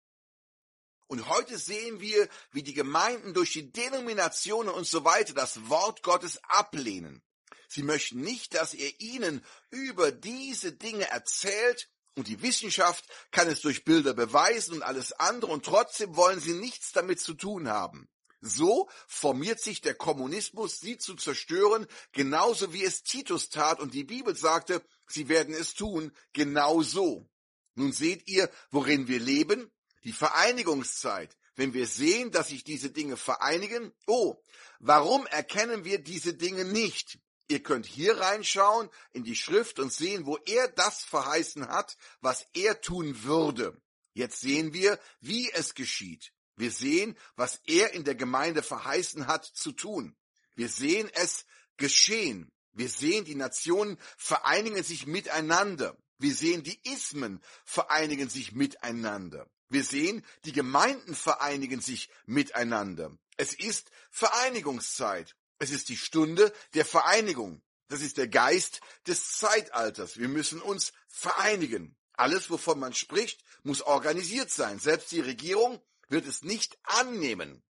Und heute sehen wir, wie die Gemeinden durch die Denominationen und so weiter das Wort Gottes ablehnen. Sie möchten nicht, dass er ihnen über diese Dinge erzählt, und die Wissenschaft kann es durch Bilder beweisen und alles andere, und trotzdem wollen sie nichts damit zu tun haben. So formiert sich der Kommunismus, sie zu zerstören, genauso wie es Titus tat, und die Bibel sagte, sie werden es tun, genau so. Nun seht ihr, worin wir leben? Die Vereinigungszeit. Wenn wir sehen, dass sich diese Dinge vereinigen, oh, warum erkennen wir diese Dinge nicht? Ihr könnt hier reinschauen in die Schrift und sehen, wo er das verheißen hat, was er tun würde. Jetzt sehen wir, wie es geschieht. Wir sehen, was er in der Gemeinde verheißen hat zu tun. Wir sehen es geschehen. Wir sehen, die Nationen vereinigen sich miteinander. Wir sehen, die Ismen vereinigen sich miteinander. Wir sehen, die Gemeinden vereinigen sich miteinander. Es ist Vereinigungszeit. Es ist die Stunde der Vereinigung. Das ist der Geist des Zeitalters. Wir müssen uns vereinigen. Alles, wovon man spricht, muss organisiert sein. Selbst die Regierung wird es nicht annehmen.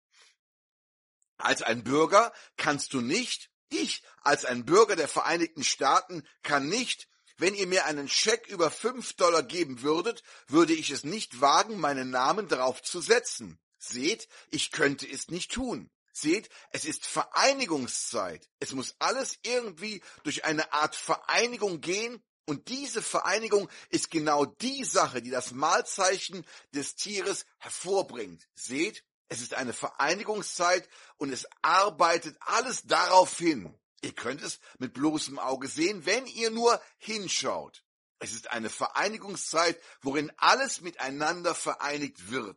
Als ein Bürger kannst du nicht, ich als ein Bürger der Vereinigten Staaten kann nicht, wenn ihr mir einen Scheck über fünf Dollar geben würdet, würde ich es nicht wagen, meinen Namen darauf zu setzen. Seht, ich könnte es nicht tun. Seht, es ist Vereinigungszeit. Es muss alles irgendwie durch eine Art Vereinigung gehen. Und diese Vereinigung ist genau die Sache, die das Mahlzeichen des Tieres hervorbringt. Seht, es ist eine Vereinigungszeit, und es arbeitet alles darauf hin. Ihr könnt es mit bloßem Auge sehen, wenn ihr nur hinschaut. Es ist eine Vereinigungszeit, worin alles miteinander vereinigt wird.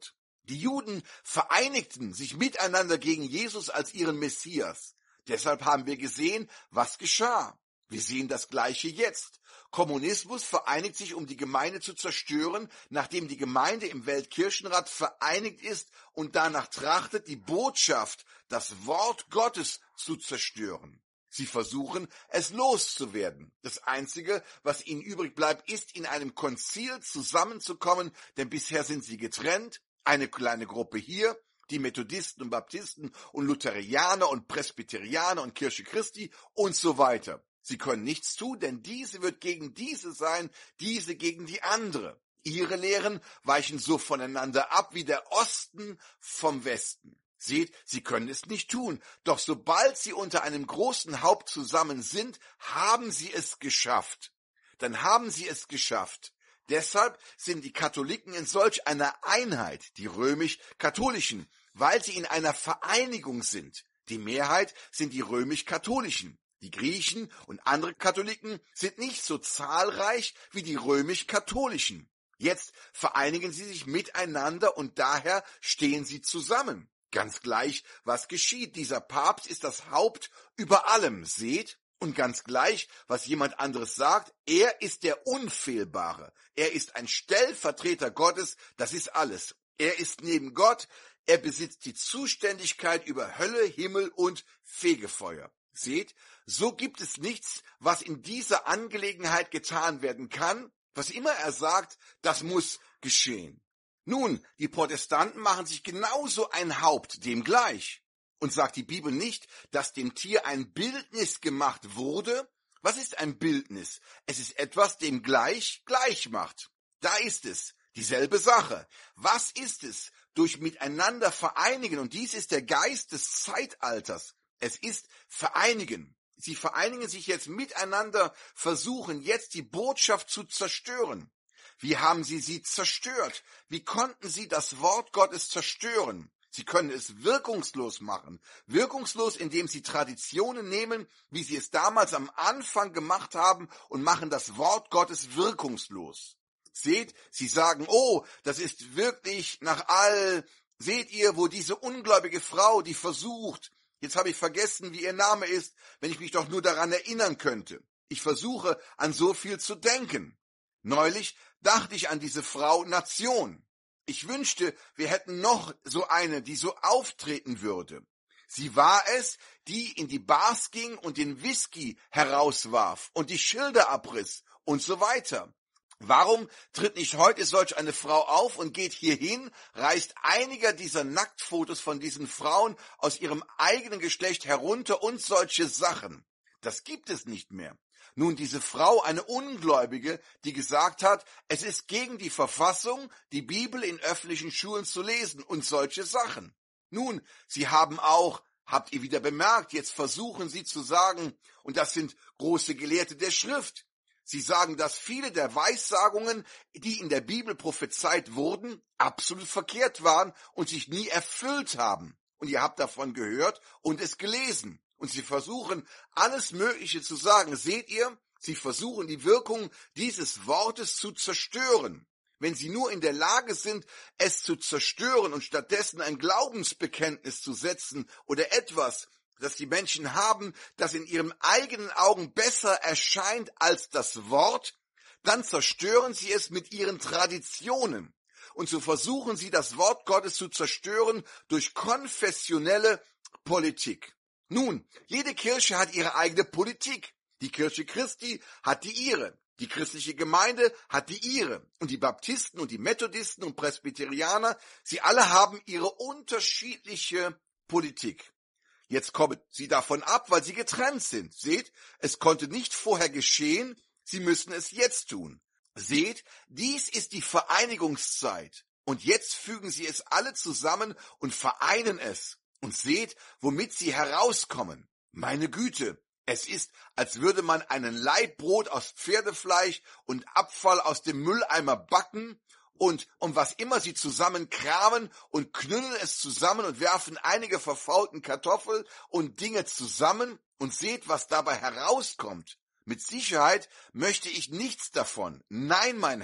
Die Juden vereinigten sich miteinander gegen Jesus als ihren Messias. Deshalb haben wir gesehen, was geschah. Wir sehen das Gleiche jetzt. Kommunismus vereinigt sich, um die Gemeinde zu zerstören, nachdem die Gemeinde im Weltkirchenrat vereinigt ist und danach trachtet, die Botschaft, das Wort Gottes zu zerstören. Sie versuchen, es loszuwerden. Das Einzige, was ihnen übrig bleibt, ist, in einem Konzil zusammenzukommen, denn bisher sind sie getrennt. Eine kleine Gruppe hier, die Methodisten und Baptisten und Lutherianer und Presbyterianer und Kirche Christi und so weiter. Sie können nichts tun, denn diese wird gegen diese sein, diese gegen die andere. Ihre Lehren weichen so voneinander ab wie der Osten vom Westen. Seht, sie können es nicht tun, doch sobald sie unter einem großen Haupt zusammen sind, haben sie es geschafft. Dann haben sie es geschafft. Deshalb sind die Katholiken in solch einer Einheit, die römisch-katholischen, weil sie in einer Vereinigung sind. Die Mehrheit sind die römisch-katholischen. Die Griechen und andere Katholiken sind nicht so zahlreich wie die römisch-katholischen. Jetzt vereinigen sie sich miteinander und daher stehen sie zusammen. Ganz gleich, was geschieht. Dieser Papst ist das Haupt über allem, seht? Und ganz gleich, was jemand anderes sagt, er ist der Unfehlbare. Er ist ein Stellvertreter Gottes, das ist alles. Er ist neben Gott, er besitzt die Zuständigkeit über Hölle, Himmel und Fegefeuer. Seht, so gibt es nichts, was in dieser Angelegenheit getan werden kann. Was immer er sagt, das muss geschehen. Nun, die Protestanten machen sich genauso ein Haupt, dem gleich. Und sagt die Bibel nicht, dass dem Tier ein Bildnis gemacht wurde? Was ist ein Bildnis? Es ist etwas, dem gleich gleich macht. Da ist es, dieselbe Sache. Was ist es? Durch miteinander vereinigen, und dies ist der Geist des Zeitalters. Es ist vereinigen. Sie vereinigen sich jetzt miteinander, versuchen jetzt die Botschaft zu zerstören. Wie haben sie sie zerstört? Wie konnten sie das Wort Gottes zerstören? Sie können es wirkungslos machen. Wirkungslos, indem sie Traditionen nehmen, wie sie es damals am Anfang gemacht haben, und machen das Wort Gottes wirkungslos. Seht, sie sagen, oh, das ist wirklich nach all, seht ihr, wo diese ungläubige Frau, die versucht, jetzt habe ich vergessen, wie ihr Name ist, wenn ich mich doch nur daran erinnern könnte. Ich versuche, an so viel zu denken. Neulich dachte ich an diese Frau Nation. Ich wünschte, wir hätten noch so eine, die so auftreten würde. Sie war es, die in die Bars ging und den Whisky herauswarf und die Schilder abriss und so weiter. Warum tritt nicht heute solch eine Frau auf und geht hierhin, reißt einiger dieser Nacktfotos von diesen Frauen aus ihrem eigenen Geschlecht herunter und solche Sachen? Das gibt es nicht mehr. Nun, diese Frau, eine Ungläubige, die gesagt hat, es ist gegen die Verfassung, die Bibel in öffentlichen Schulen zu lesen und solche Sachen. Nun, sie haben auch, habt ihr wieder bemerkt, jetzt versuchen sie zu sagen, und das sind große Gelehrte der Schrift, sie sagen, dass viele der Weissagungen, die in der Bibel prophezeit wurden, absolut verkehrt waren und sich nie erfüllt haben. Und ihr habt davon gehört und es gelesen. Und sie versuchen, alles Mögliche zu sagen. Seht ihr, sie versuchen, die Wirkung dieses Wortes zu zerstören. Wenn sie nur in der Lage sind, es zu zerstören und stattdessen ein Glaubensbekenntnis zu setzen oder etwas, das die Menschen haben, das in ihren eigenen Augen besser erscheint als das Wort, dann zerstören sie es mit ihren Traditionen. Und so versuchen sie, das Wort Gottes zu zerstören durch konfessionelle Politik. Nun, jede Kirche hat ihre eigene Politik. Die Kirche Christi hat die ihre. Die christliche Gemeinde hat die ihre. Und die Baptisten und die Methodisten und Presbyterianer, sie alle haben ihre unterschiedliche Politik. Jetzt kommen sie davon ab, weil sie getrennt sind. Seht, es konnte nicht vorher geschehen, sie müssen es jetzt tun. Seht, dies ist die Vereinigungszeit. Und jetzt fügen sie es alle zusammen und vereinen es. Und seht, womit sie herauskommen. Meine Güte, es ist, als würde man einen Laib Brot aus Pferdefleisch und Abfall aus dem Mülleimer backen und um was immer sie zusammenkramen und knüllen es zusammen und werfen einige verfaulten Kartoffeln und Dinge zusammen und seht, was dabei herauskommt. Mit Sicherheit möchte ich nichts davon. Nein, mein Herr.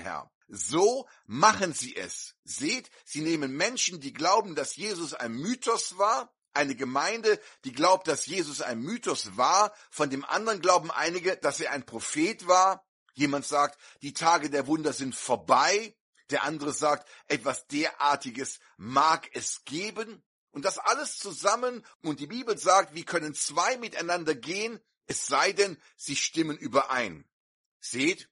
So machen sie es. Seht, sie nehmen Menschen, die glauben, dass Jesus ein Mythos war, eine Gemeinde, die glaubt, dass Jesus ein Mythos war, von dem anderen glauben einige, dass er ein Prophet war. Jemand sagt, die Tage der Wunder sind vorbei. Der andere sagt, etwas derartiges mag es geben. Und das alles zusammen, und die Bibel sagt, wie können zwei miteinander gehen, es sei denn, sie stimmen überein. Seht?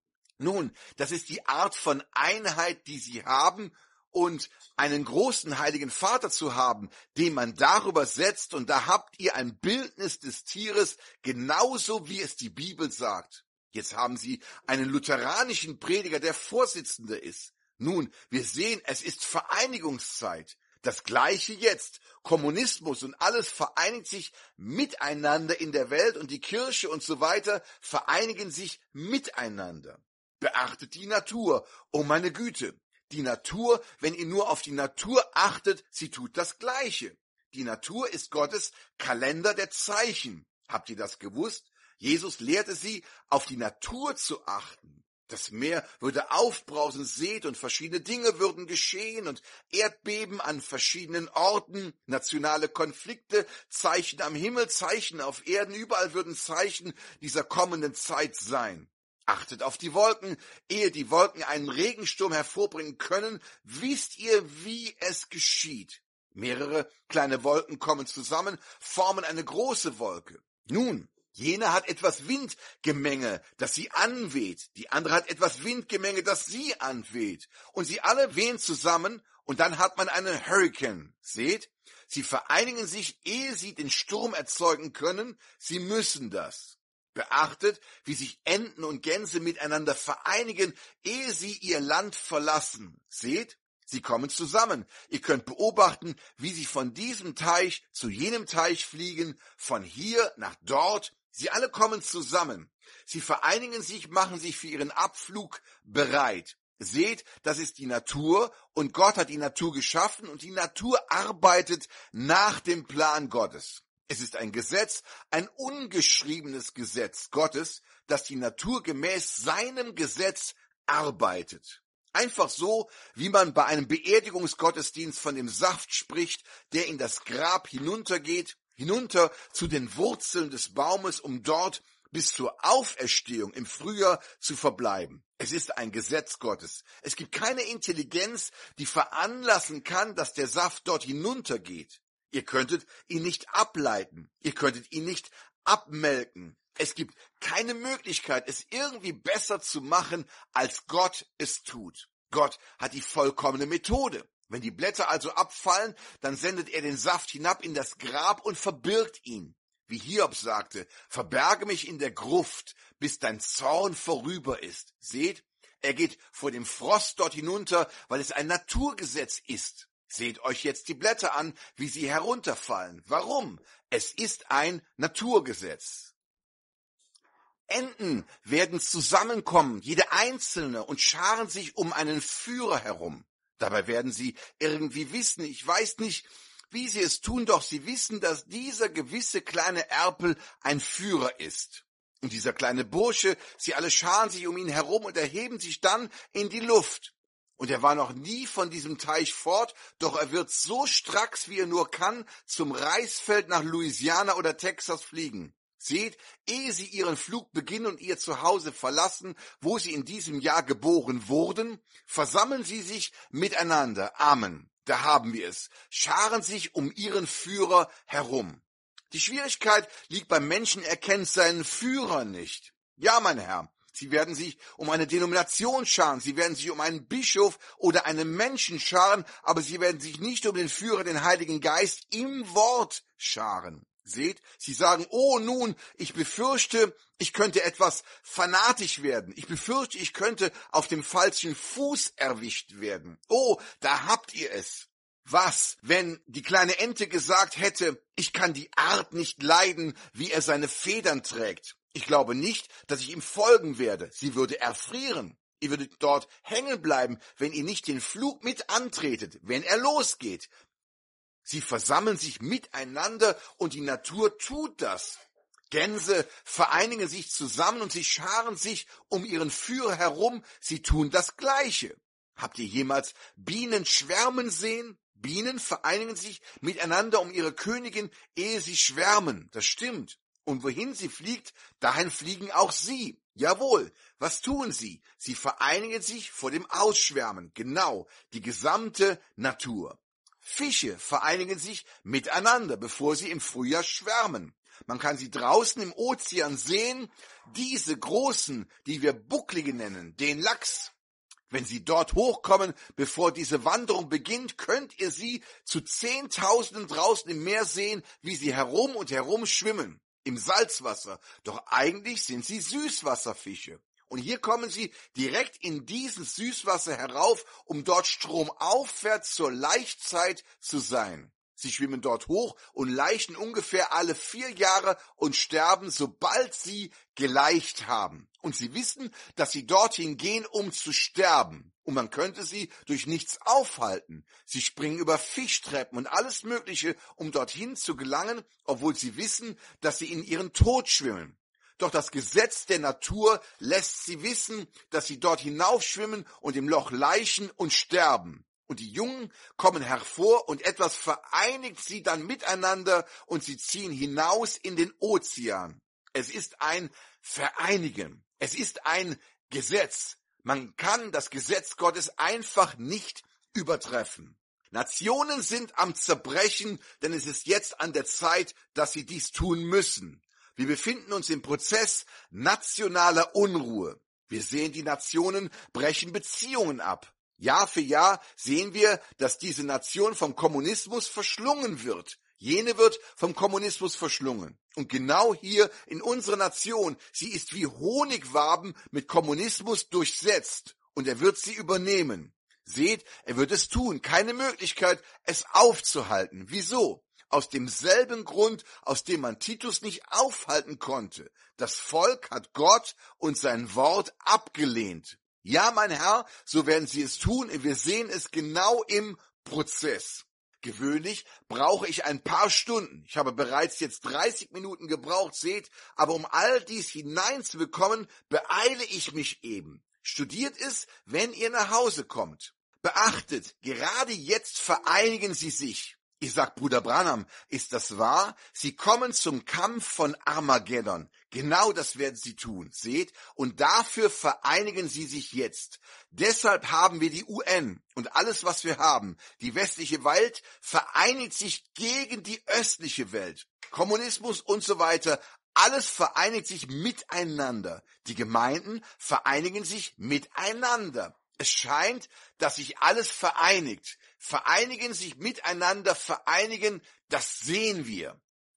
Nun, das ist die Art von Einheit, die sie haben, und einen großen heiligen Vater zu haben, den man darüber setzt, und da habt ihr ein Bildnis des Tieres, genauso wie es die Bibel sagt. Jetzt haben sie einen lutheranischen Prediger, der Vorsitzender ist. Nun, wir sehen, es ist Vereinigungszeit. Das Gleiche jetzt. Kommunismus und alles vereinigt sich miteinander in der Welt, und die Kirche und so weiter vereinigen sich miteinander. Beachtet die Natur. Oh meine Güte. Die Natur, wenn ihr nur auf die Natur achtet, sie tut das Gleiche. Die Natur ist Gottes Kalender der Zeichen. Habt ihr das gewusst? Jesus lehrte sie, auf die Natur zu achten. Das Meer würde aufbrausen, seht, und verschiedene Dinge würden geschehen und Erdbeben an verschiedenen Orten, nationale Konflikte, Zeichen am Himmel, Zeichen auf Erden, überall würden Zeichen dieser kommenden Zeit sein. Achtet auf die Wolken, ehe die Wolken einen Regensturm hervorbringen können, wisst ihr, wie es geschieht. Mehrere kleine Wolken kommen zusammen, formen eine große Wolke. Nun, jene hat etwas Windgemenge, das sie anweht, die andere hat etwas Windgemenge, das sie anweht, und sie alle wehen zusammen, und dann hat man einen Hurrikan. Seht, sie vereinigen sich, ehe sie den Sturm erzeugen können, sie müssen das. Beachtet, wie sich Enten und Gänse miteinander vereinigen, ehe sie ihr Land verlassen. Seht, sie kommen zusammen. Ihr könnt beobachten, wie sie von diesem Teich zu jenem Teich fliegen, von hier nach dort. Sie alle kommen zusammen. Sie vereinigen sich, machen sich für ihren Abflug bereit. Seht, das ist die Natur, und Gott hat die Natur geschaffen, und die Natur arbeitet nach dem Plan Gottes. Es ist ein Gesetz, ein ungeschriebenes Gesetz Gottes, dass die Natur gemäß seinem Gesetz arbeitet. Einfach so, wie man bei einem Beerdigungsgottesdienst von dem Saft spricht, der in das Grab hinuntergeht, hinunter zu den Wurzeln des Baumes, um dort bis zur Auferstehung im Frühjahr zu verbleiben. Es ist ein Gesetz Gottes. Es gibt keine Intelligenz, die veranlassen kann, dass der Saft dort hinuntergeht. Ihr könntet ihn nicht ableiten. Ihr könntet ihn nicht abmelken. Es gibt keine Möglichkeit, es irgendwie besser zu machen, als Gott es tut. Gott hat die vollkommene Methode. Wenn die Blätter also abfallen, dann sendet er den Saft hinab in das Grab und verbirgt ihn. Wie Hiob sagte, verberge mich in der Gruft, bis dein Zorn vorüber ist. Seht, er geht vor dem Frost dort hinunter, weil es ein Naturgesetz ist. Seht euch jetzt die Blätter an, wie sie herunterfallen. Warum? Es ist ein Naturgesetz. Enten werden zusammenkommen, jede einzelne, und scharen sich um einen Führer herum. Dabei werden sie irgendwie wissen, ich weiß nicht, wie sie es tun, doch sie wissen, dass dieser gewisse kleine Erpel ein Führer ist. Und dieser kleine Bursche, sie alle scharen sich um ihn herum und erheben sich dann in die Luft. Und er war noch nie von diesem Teich fort, doch er wird so stracks, wie er nur kann, zum Reisfeld nach Louisiana oder Texas fliegen. Seht, ehe sie ihren Flug beginnen und ihr Zuhause verlassen, wo sie in diesem Jahr geboren wurden, versammeln sie sich miteinander. Amen. Da haben wir es. Scharen sich um ihren Führer herum. Die Schwierigkeit liegt beim Menschen, er kennt seinen Führer nicht. Ja, mein Herr. Sie werden sich um eine Denomination scharen, sie werden sich um einen Bischof oder einen Menschen scharen, aber sie werden sich nicht um den Führer, den Heiligen Geist, im Wort scharen. Seht, sie sagen, oh nun, ich befürchte, ich könnte etwas fanatisch werden. Ich befürchte, ich könnte auf dem falschen Fuß erwischt werden. Oh, da habt ihr es. Was, wenn die kleine Ente gesagt hätte, ich kann die Art nicht leiden, wie er seine Federn trägt. Ich glaube nicht, dass ich ihm folgen werde. Sie würde erfrieren. Ihr würdet dort hängen bleiben, wenn ihr nicht den Flug mit antretet, wenn er losgeht. Sie versammeln sich miteinander und die Natur tut das. Gänse vereinigen sich zusammen und sie scharen sich um ihren Führer herum. Sie tun das Gleiche. Habt ihr jemals Bienen schwärmen sehen? Bienen vereinigen sich miteinander um ihre Königin, ehe sie schwärmen. Das stimmt. Und wohin sie fliegt, dahin fliegen auch sie. Jawohl, was tun sie? Sie vereinigen sich vor dem Ausschwärmen. Genau, die gesamte Natur. Fische vereinigen sich miteinander, bevor sie im Frühjahr schwärmen. Man kann sie draußen im Ozean sehen, diese großen, die wir Bucklige nennen, den Lachs. Wenn sie dort hochkommen, bevor diese Wanderung beginnt, könnt ihr sie zu Zehntausenden draußen im Meer sehen, wie sie herum und herum schwimmen, im Salzwasser. Doch eigentlich sind sie Süßwasserfische. Und hier kommen sie direkt in dieses Süßwasser herauf, um dort stromaufwärts zur Laichzeit zu sein. Sie schwimmen dort hoch und laichen ungefähr alle vier Jahre und sterben, sobald sie gelaicht haben. Und sie wissen, dass sie dorthin gehen, um zu sterben. Und man könnte sie durch nichts aufhalten. Sie springen über Fischtreppen und alles Mögliche, um dorthin zu gelangen, obwohl sie wissen, dass sie in ihren Tod schwimmen. Doch das Gesetz der Natur lässt sie wissen, dass sie dort hinaufschwimmen und im Loch laichen und sterben. Und die Jungen kommen hervor und etwas vereinigt sie dann miteinander und sie ziehen hinaus in den Ozean. Es ist ein Vereinigen. Es ist ein Gesetz. Man kann das Gesetz Gottes einfach nicht übertreffen. Nationen sind am Zerbrechen, denn es ist jetzt an der Zeit, dass sie dies tun müssen. Wir befinden uns im Prozess nationaler Unruhe. Wir sehen, die Nationen brechen Beziehungen ab. Jahr für Jahr sehen wir, dass diese Nation vom Kommunismus verschlungen wird. Jene wird vom Kommunismus verschlungen. Und genau hier in unserer Nation, sie ist wie Honigwaben mit Kommunismus durchsetzt. Und er wird sie übernehmen. Seht, er wird es tun. Keine Möglichkeit, es aufzuhalten. Wieso? Aus demselben Grund, aus dem man Titus nicht aufhalten konnte. Das Volk hat Gott und sein Wort abgelehnt. Ja, mein Herr, so werden sie es tun, und wir sehen es genau im Prozess. Gewöhnlich brauche ich ein paar Stunden. Ich habe bereits jetzt dreißig Minuten gebraucht, seht, aber um all dies hineinzubekommen, beeile ich mich eben. Studiert es, wenn ihr nach Hause kommt. Beachtet, gerade jetzt vereinigen sie sich. Ich sag, Bruder Branham, ist das wahr? Sie kommen zum Kampf von Armageddon. Genau das werden sie tun, seht? Und dafür vereinigen sie sich jetzt. Deshalb haben wir die U N und alles, was wir haben. Die westliche Welt vereinigt sich gegen die östliche Welt. Kommunismus und so weiter. Alles vereinigt sich miteinander. Die Gemeinden vereinigen sich miteinander. Es scheint, dass sich alles vereinigt. Vereinigen sich miteinander, vereinigen, das sehen wir.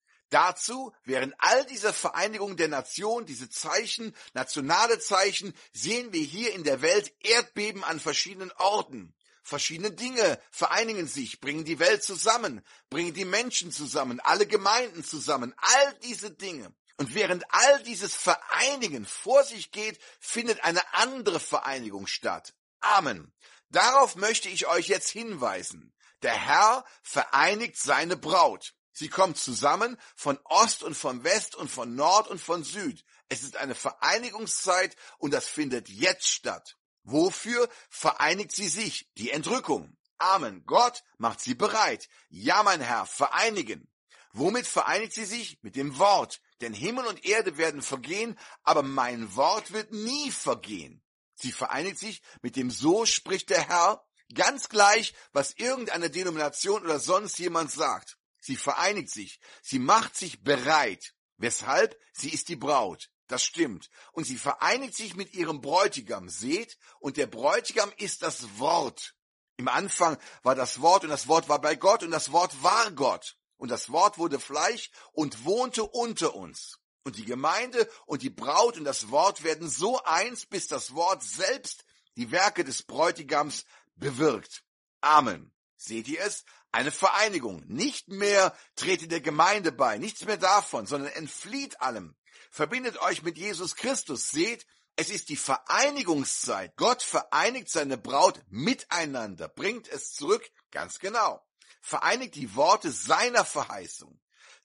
Dazu, während all dieser Vereinigung der Nation, diese Zeichen, nationale Zeichen, sehen wir hier in der Welt Erdbeben an verschiedenen Orten. Verschiedene Dinge vereinigen sich, bringen die Welt zusammen, bringen die Menschen zusammen, alle Gemeinden zusammen, all diese Dinge. Und während all dieses Vereinigen vor sich geht, findet eine andere Vereinigung statt. Amen. Darauf möchte ich euch jetzt hinweisen. Der Herr vereinigt seine Braut. Sie kommt zusammen von Ost und von West und von Nord und von Süd. Es ist eine Vereinigungszeit und das findet jetzt statt. Wofür vereinigt sie sich? Die Entrückung. Amen. Gott macht sie bereit. Ja, mein Herr, vereinigen. Womit vereinigt sie sich? Mit dem Wort. Denn Himmel und Erde werden vergehen, aber mein Wort wird nie vergehen. Sie vereinigt sich mit dem So spricht der Herr, ganz gleich, was irgendeine Denomination oder sonst jemand sagt. Sie vereinigt sich, sie macht sich bereit. Weshalb? Sie ist die Braut. Das stimmt. Und sie vereinigt sich mit ihrem Bräutigam. Seht, und der Bräutigam ist das Wort. Im Anfang war das Wort und das Wort war bei Gott und das Wort war Gott. Und das Wort wurde Fleisch und wohnte unter uns. Und die Gemeinde und die Braut und das Wort werden so eins, bis das Wort selbst die Werke des Bräutigams bewirkt. Amen. Seht ihr es? Eine Vereinigung. Nicht mehr tretet der Gemeinde bei, nichts mehr davon, sondern entflieht allem. Verbindet euch mit Jesus Christus. Seht, es ist die Vereinigungszeit. Gott vereinigt seine Braut miteinander, bringt es zurück, ganz genau. Vereinigt die Worte seiner Verheißung.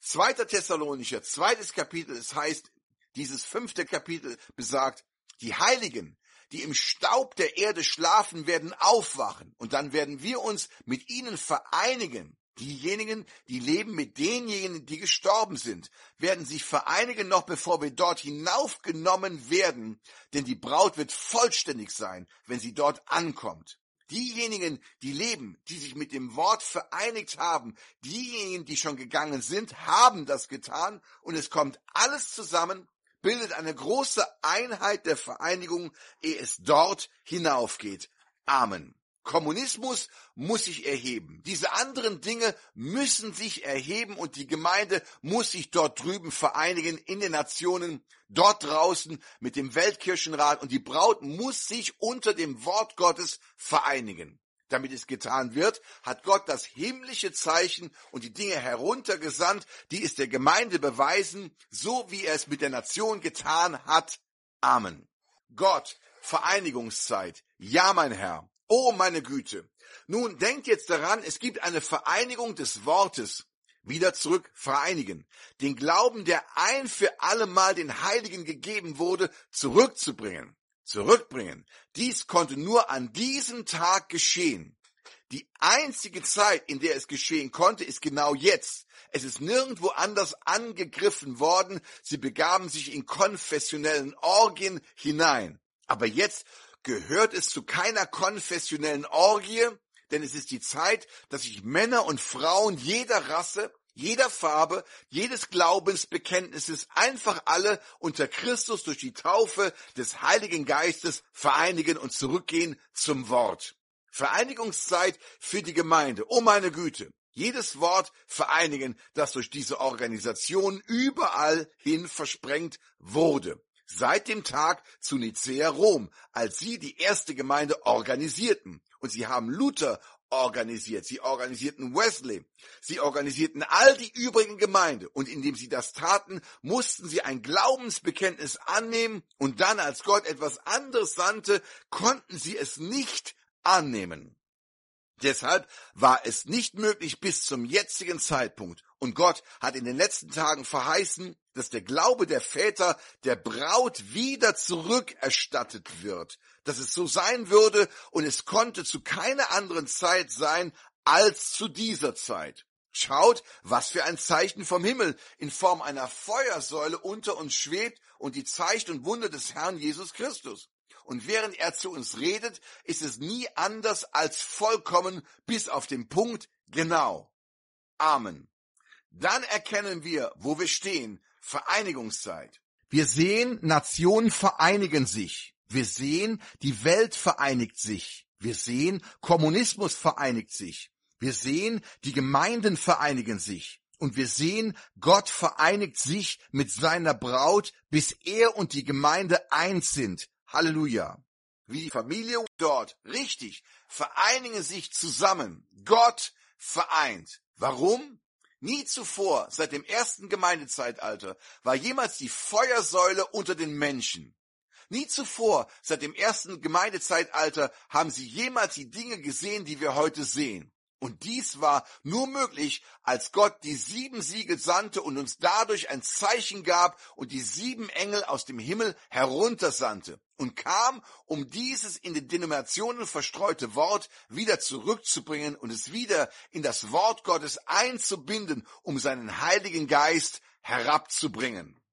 Zweiter Thessalonicher, zweites Kapitel, es heißt, dieses fünfte Kapitel besagt, die Heiligen, die im Staub der Erde schlafen, werden aufwachen und dann werden wir uns mit ihnen vereinigen. Diejenigen, die leben mit denjenigen, die gestorben sind, werden sich vereinigen, noch bevor wir dort hinaufgenommen werden, denn die Braut wird vollständig sein, wenn sie dort ankommt. Diejenigen, die leben, die sich mit dem Wort vereinigt haben, diejenigen, die schon gegangen sind, haben das getan und es kommt alles zusammen, bildet eine große Einheit der Vereinigung, ehe es dort hinaufgeht. Amen. Kommunismus muss sich erheben. Diese anderen Dinge müssen sich erheben und die Gemeinde muss sich dort drüben vereinigen in den Nationen, dort draußen mit dem Weltkirchenrat und die Braut muss sich unter dem Wort Gottes vereinigen. Damit es getan wird, hat Gott das himmlische Zeichen und die Dinge heruntergesandt, die es der Gemeinde beweisen, so wie er es mit der Nation getan hat. Amen. Gott, Vereinigungszeit. Ja, mein Herr. Oh, meine Güte. Nun, denkt jetzt daran, es gibt eine Vereinigung des Wortes. Wieder zurück, vereinigen. Den Glauben, der ein für allemal den Heiligen gegeben wurde, zurückzubringen. Zurückbringen. Dies konnte nur an diesem Tag geschehen. Die einzige Zeit, in der es geschehen konnte, ist genau jetzt. Es ist nirgendwo anders angegriffen worden. Sie begaben sich in konfessionellen Orgien hinein. Aber jetzt gehört es zu keiner konfessionellen Orgie, denn es ist die Zeit, dass sich Männer und Frauen jeder Rasse, jeder Farbe, jedes Glaubensbekenntnisses einfach alle unter Christus durch die Taufe des Heiligen Geistes vereinigen und zurückgehen zum Wort. Vereinigungszeit für die Gemeinde. Oh meine Güte. Jedes Wort vereinigen, das durch diese Organisation überall hin versprengt wurde. Seit dem Tag zu Nicäa Rom, als sie die erste Gemeinde organisierten. Und sie haben Luther organisiert, sie organisierten Wesley, sie organisierten all die übrigen Gemeinden. Und indem sie das taten, mussten sie ein Glaubensbekenntnis annehmen und dann, als Gott etwas anderes sandte, konnten sie es nicht annehmen. Deshalb war es nicht möglich bis zum jetzigen Zeitpunkt. Und Gott hat in den letzten Tagen verheißen, dass der Glaube der Väter der Braut wieder zurückerstattet wird. Dass es so sein würde und es konnte zu keiner anderen Zeit sein als zu dieser Zeit. Schaut, was für ein Zeichen vom Himmel in Form einer Feuersäule unter uns schwebt und die Zeichen und Wunder des Herrn Jesus Christus. Und während er zu uns redet, ist es nie anders als vollkommen bis auf den Punkt genau. Amen. Dann erkennen wir, wo wir stehen. Vereinigungszeit. Wir sehen, Nationen vereinigen sich. Wir sehen, die Welt vereinigt sich. Wir sehen, Kommunismus vereinigt sich. Wir sehen, die Gemeinden vereinigen sich. Und wir sehen, Gott vereinigt sich mit seiner Braut, bis er und die Gemeinde eins sind. Halleluja. Wie die Familie dort, richtig, vereinigen sich zusammen. Gott vereint. Warum? Nie zuvor, seit dem ersten Gemeindezeitalter, war jemals die Feuersäule unter den Menschen. Nie zuvor, seit dem ersten Gemeindezeitalter, haben sie jemals die Dinge gesehen, die wir heute sehen. Und dies war nur möglich, als Gott die sieben Siegel sandte und uns dadurch ein Zeichen gab und die sieben Engel aus dem Himmel heruntersandte und kam, um dieses in den Denominationen verstreute Wort wieder zurückzubringen und es wieder in das Wort Gottes einzubinden, um seinen Heiligen Geist herabzubringen.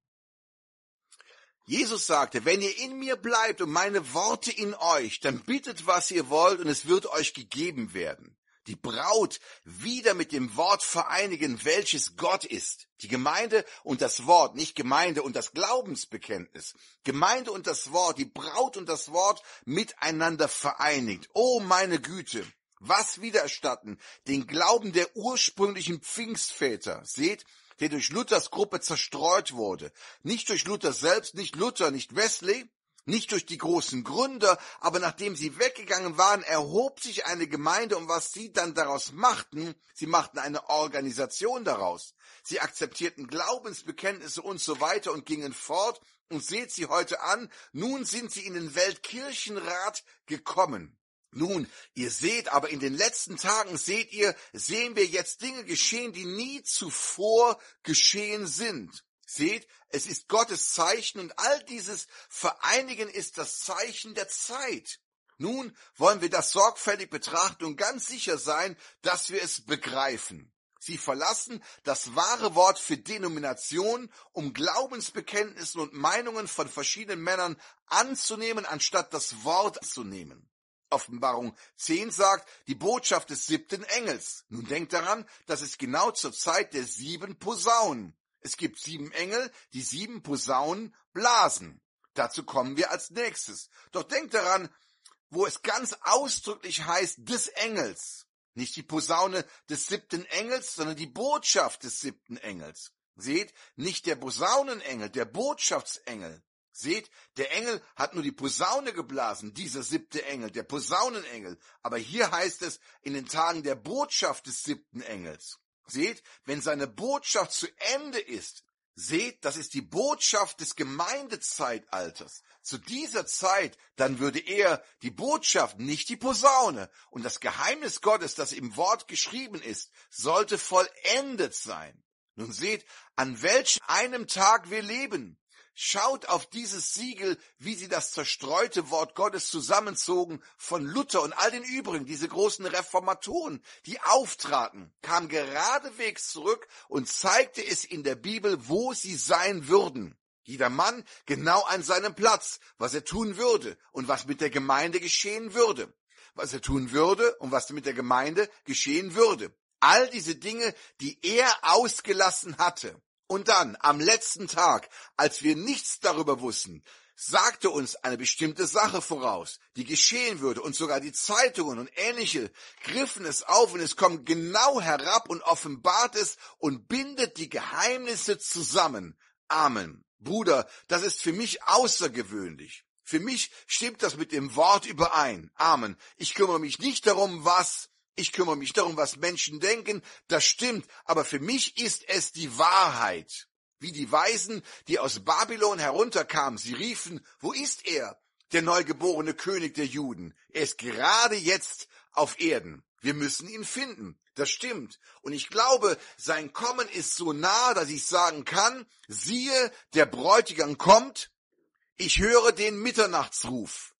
Jesus sagte, wenn ihr in mir bleibt und meine Worte in euch, dann bittet, was ihr wollt und es wird euch gegeben werden. Die Braut wieder mit dem Wort vereinigen, welches Gott ist. Die Gemeinde und das Wort, nicht Gemeinde und das Glaubensbekenntnis. Gemeinde und das Wort, die Braut und das Wort miteinander vereinigt. Oh meine Güte, was widerstatten? Den Glauben der ursprünglichen Pfingstväter. Seht, der durch Luthers Gruppe zerstreut wurde. Nicht durch Luther selbst, nicht Luther, nicht Wesley, nicht durch die großen Gründer, aber nachdem sie weggegangen waren, erhob sich eine Gemeinde und was sie dann daraus machten, sie machten eine Organisation daraus. Sie akzeptierten Glaubensbekenntnisse und so weiter und gingen fort und seht sie heute an, nun sind sie in den Weltkirchenrat gekommen. Nun, ihr seht, aber in den letzten Tagen seht ihr, sehen wir jetzt Dinge geschehen, die nie zuvor geschehen sind. Seht, es ist Gottes Zeichen und all dieses Vereinigen ist das Zeichen der Zeit. Nun wollen wir das sorgfältig betrachten und ganz sicher sein, dass wir es begreifen. Sie verlassen das wahre Wort für Denomination, um Glaubensbekenntnissen und Meinungen von verschiedenen Männern anzunehmen, anstatt das Wort anzunehmen. Offenbarung zehn sagt, die Botschaft des siebten Engels. Nun denkt daran, das ist genau zur Zeit der sieben Posaunen. Es gibt sieben Engel, die sieben Posaunen blasen. Dazu kommen wir als nächstes. Doch denkt daran, wo es ganz ausdrücklich heißt, des Engels. Nicht die Posaune des siebten Engels, sondern die Botschaft des siebten Engels. Seht, nicht der Posaunenengel, der Botschaftsengel. Seht, der Engel hat nur die Posaune geblasen, dieser siebte Engel, der Posaunenengel. Aber hier heißt es in den Tagen der Botschaft des siebten Engels. Seht, wenn seine Botschaft zu Ende ist, seht, das ist die Botschaft des Gemeindezeitalters. Zu dieser Zeit, dann würde er die Botschaft, nicht die Posaune. Und das Geheimnis Gottes, das im Wort geschrieben ist, sollte vollendet sein. Nun seht, an welch einem Tag wir leben. Schaut auf dieses Siegel, wie sie das zerstreute Wort Gottes zusammenzogen von Luther und all den übrigen, diese großen Reformatoren, die auftraten, kam geradewegs zurück und zeigte es in der Bibel, wo sie sein würden. Jeder Mann genau an seinem Platz, was er tun würde und was mit der Gemeinde geschehen würde. Was er tun würde und was mit der Gemeinde geschehen würde. All diese Dinge, die er ausgelassen hatte. Und dann, am letzten Tag, als wir nichts darüber wussten, sagte uns eine bestimmte Sache voraus, die geschehen würde, und sogar die Zeitungen und ähnliche griffen es auf und es kommt genau herab und offenbart es und bindet die Geheimnisse zusammen. Amen. Bruder, das ist für mich außergewöhnlich. Für mich stimmt das mit dem Wort überein. Amen. Ich kümmere mich nicht darum, was... Ich kümmere mich darum, was Menschen denken, das stimmt, aber für mich ist es die Wahrheit. Wie die Weisen, die aus Babylon herunterkamen, sie riefen, wo ist er, der neugeborene König der Juden? Er ist gerade jetzt auf Erden. Wir müssen ihn finden, das stimmt. Und ich glaube, sein Kommen ist so nah, dass ich sagen kann, siehe, der Bräutigam kommt, ich höre den Mitternachtsruf.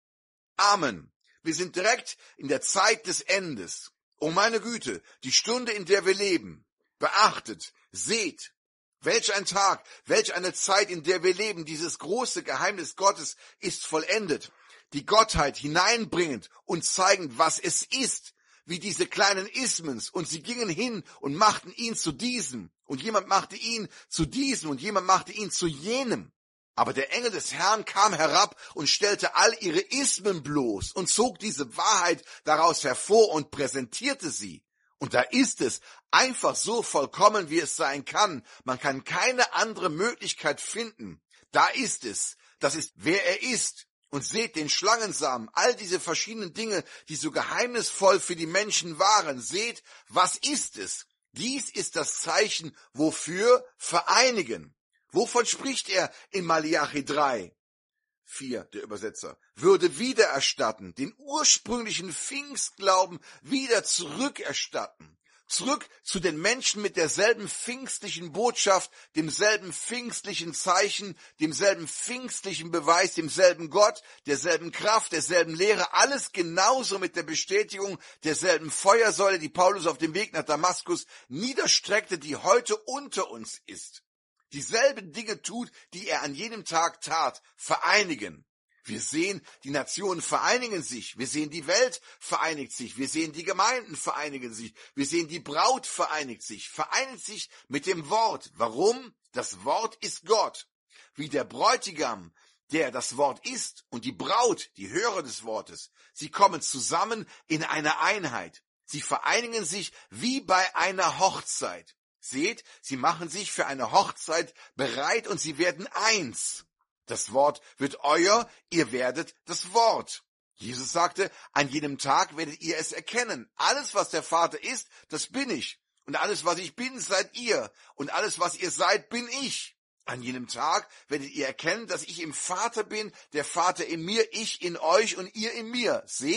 Amen. Wir sind direkt in der Zeit des Endes. Oh meine Güte, die Stunde, in der wir leben. Beachtet, seht, welch ein Tag, welch eine Zeit, in der wir leben. Dieses große Geheimnis Gottes ist vollendet. Die Gottheit hineinbringend und zeigend, was es ist, wie diese kleinen Ismens. Und sie gingen hin und machten ihn zu diesem. Und jemand machte ihn zu diesem und jemand machte ihn zu jenem. Aber der Engel des Herrn kam herab und stellte all ihre Ismen bloß und zog diese Wahrheit daraus hervor und präsentierte sie. Und da ist es, einfach so vollkommen, wie es sein kann. Man kann keine andere Möglichkeit finden. Da ist es. Das ist, wer er ist. Und seht den Schlangensamen, all diese verschiedenen Dinge, die so geheimnisvoll für die Menschen waren. Seht, was ist es? Dies ist das Zeichen, wofür vereinigen. Wovon spricht er in Malachi drei? vier, der Übersetzer. Würde wiedererstatten, den ursprünglichen Pfingstglauben wieder zurückerstatten. Zurück zu den Menschen mit derselben pfingstlichen Botschaft, demselben pfingstlichen Zeichen, demselben pfingstlichen Beweis, demselben Gott, derselben Kraft, derselben Lehre. Alles genauso mit der Bestätigung derselben Feuersäule, die Paulus auf dem Weg nach Damaskus niederstreckte, die heute unter uns ist. Dieselben Dinge tut, die er an jenem Tag tat, vereinigen. Wir sehen, die Nationen vereinigen sich. Wir sehen, die Welt vereinigt sich. Wir sehen, die Gemeinden vereinigen sich. Wir sehen, die Braut vereinigt sich. Vereinigt sich mit dem Wort. Warum? Das Wort ist Gott. Wie der Bräutigam, der das Wort ist, und die Braut, die Hörer des Wortes. Sie kommen zusammen in eine Einheit. Sie vereinigen sich wie bei einer Hochzeit. Seht, sie machen sich für eine Hochzeit bereit und sie werden eins. Das Wort wird euer, ihr werdet das Wort. Jesus sagte, an jenem Tag werdet ihr es erkennen. Alles, was der Vater ist, das bin ich. Und alles, was ich bin, seid ihr. Und alles, was ihr seid, bin ich. An jenem Tag werdet ihr erkennen, dass ich im Vater bin, der Vater in mir, ich in euch und ihr in mir. Seht,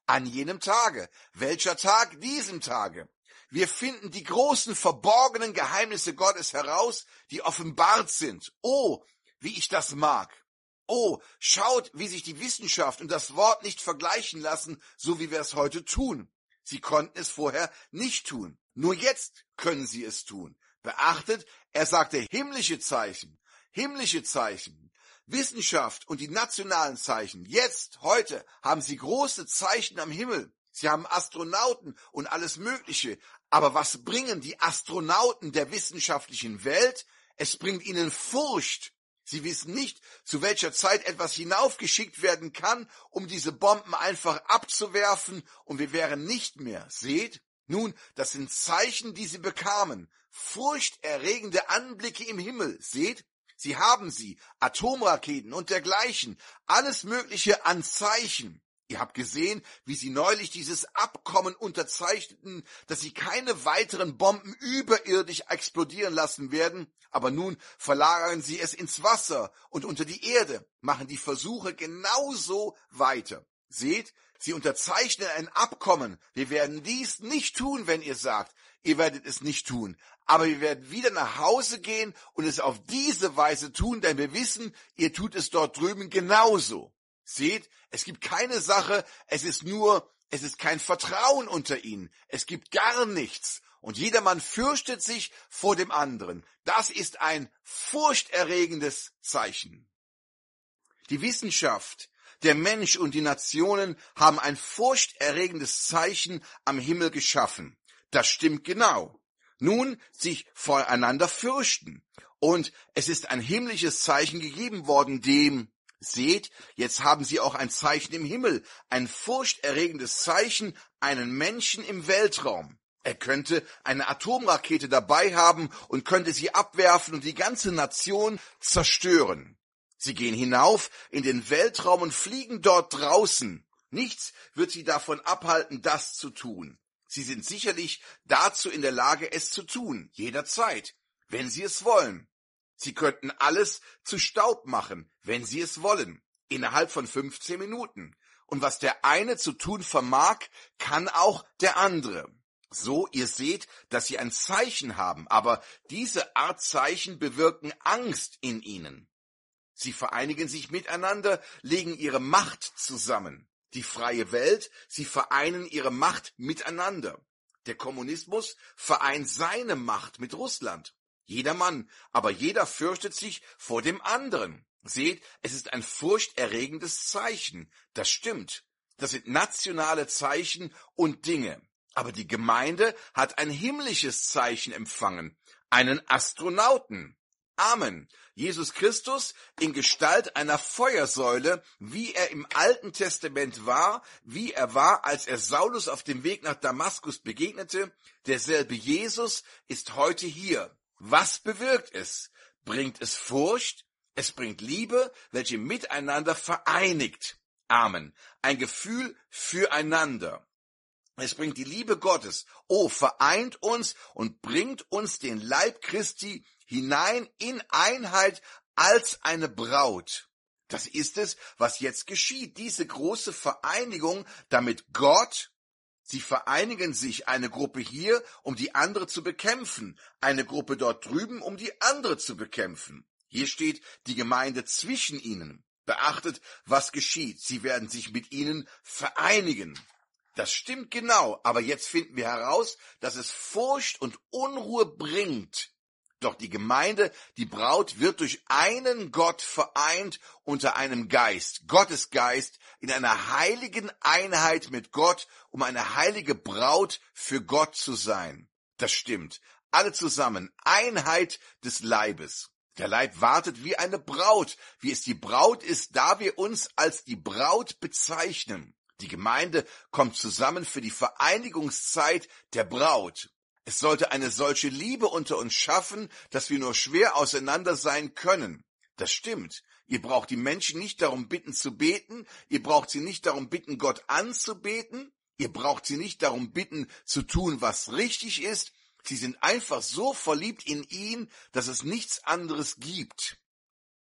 An jenem Tage. Welcher Tag? Diesem Tage. Wir finden die großen verborgenen Geheimnisse Gottes heraus, die offenbart sind. Oh, wie ich das mag. Oh, schaut, wie sich die Wissenschaft und das Wort nicht vergleichen lassen, so wie wir es heute tun. Sie konnten es vorher nicht tun. Nur jetzt können sie es tun. Beachtet, er sagte himmlische Zeichen, himmlische Zeichen. Wissenschaft und die nationalen Zeichen. Jetzt, heute, haben sie große Zeichen am Himmel. Sie haben Astronauten und alles Mögliche. Aber was bringen die Astronauten der wissenschaftlichen Welt? Es bringt ihnen Furcht. Sie wissen nicht, zu welcher Zeit etwas hinaufgeschickt werden kann, um diese Bomben einfach abzuwerfen, und wir wären nicht mehr. Seht? Nun, das sind Zeichen, die sie bekamen. Furchterregende Anblicke im Himmel. Seht? Sie haben sie, Atomraketen und dergleichen, alles Mögliche an Zeichen. Ihr habt gesehen, wie sie neulich dieses Abkommen unterzeichneten, dass sie keine weiteren Bomben überirdisch explodieren lassen werden, aber nun verlagern sie es ins Wasser und unter die Erde, machen die Versuche genauso weiter. Seht, sie unterzeichnen ein Abkommen. Wir werden dies nicht tun, wenn ihr sagt, ihr werdet es nicht tun. Aber wir werden wieder nach Hause gehen und es auf diese Weise tun, denn wir wissen, ihr tut es dort drüben genauso. Seht, es gibt keine Sache, es ist nur, es ist kein Vertrauen unter ihnen. Es gibt gar nichts. Und jedermann fürchtet sich vor dem anderen. Das ist ein furchterregendes Zeichen. Die Wissenschaft, der Mensch und die Nationen haben ein furchterregendes Zeichen am Himmel geschaffen. Das stimmt genau. Nun, sich voreinander fürchten. Und es ist ein himmlisches Zeichen gegeben worden, dem, seht, jetzt haben sie auch ein Zeichen im Himmel, ein furchterregendes Zeichen, einen Menschen im Weltraum. Er könnte eine Atomrakete dabei haben und könnte sie abwerfen und die ganze Nation zerstören. Sie gehen hinauf in den Weltraum und fliegen dort draußen. Nichts wird sie davon abhalten, das zu tun. Sie sind sicherlich dazu in der Lage, es zu tun, jederzeit, wenn sie es wollen. Sie könnten alles zu Staub machen, wenn sie es wollen, innerhalb von fünfzehn Minuten. Und was der eine zu tun vermag, kann auch der andere. So, ihr seht, dass sie ein Zeichen haben, aber diese Art Zeichen bewirken Angst in ihnen. Sie vereinigen sich miteinander, legen ihre Macht zusammen. Die freie Welt, sie vereinen ihre Macht miteinander. Der Kommunismus vereint seine Macht mit Russland. Jedermann, aber jeder fürchtet sich vor dem anderen. Seht, es ist ein furchterregendes Zeichen. Das stimmt. Das sind nationale Zeichen und Dinge. Aber die Gemeinde hat ein himmlisches Zeichen empfangen, einen Astronauten. Amen. Jesus Christus in Gestalt einer Feuersäule, wie er im Alten Testament war, wie er war, als er Saulus auf dem Weg nach Damaskus begegnete, derselbe Jesus ist heute hier. Was bewirkt es? Bringt es Furcht? Es bringt Liebe, welche miteinander vereinigt. Amen. Ein Gefühl füreinander. Es bringt die Liebe Gottes. Oh, vereint uns und bringt uns den Leib Christi hinein in Einheit als eine Braut. Das ist es, was jetzt geschieht. Diese große Vereinigung, damit Gott, sie vereinigen sich, eine Gruppe hier, um die andere zu bekämpfen, eine Gruppe dort drüben, um die andere zu bekämpfen. Hier steht die Gemeinde zwischen ihnen. Beachtet, was geschieht. Sie werden sich mit ihnen vereinigen. Das stimmt genau, aber jetzt finden wir heraus, dass es Furcht und Unruhe bringt. Doch die Gemeinde, die Braut, wird durch einen Gott vereint unter einem Geist, Gottes Geist, in einer heiligen Einheit mit Gott, um eine heilige Braut für Gott zu sein. Das stimmt. Alle zusammen, Einheit des Leibes. Der Leib wartet wie eine Braut, wie es die Braut ist, da wir uns als die Braut bezeichnen. Die Gemeinde kommt zusammen für die Vereinigungszeit der Braut. Es sollte eine solche Liebe unter uns schaffen, dass wir nur schwer auseinander sein können. Das stimmt. Ihr braucht die Menschen nicht darum bitten zu beten, ihr braucht sie nicht darum bitten, Gott anzubeten, ihr braucht sie nicht darum bitten zu tun, was richtig ist. Sie sind einfach so verliebt in ihn, dass es nichts anderes gibt.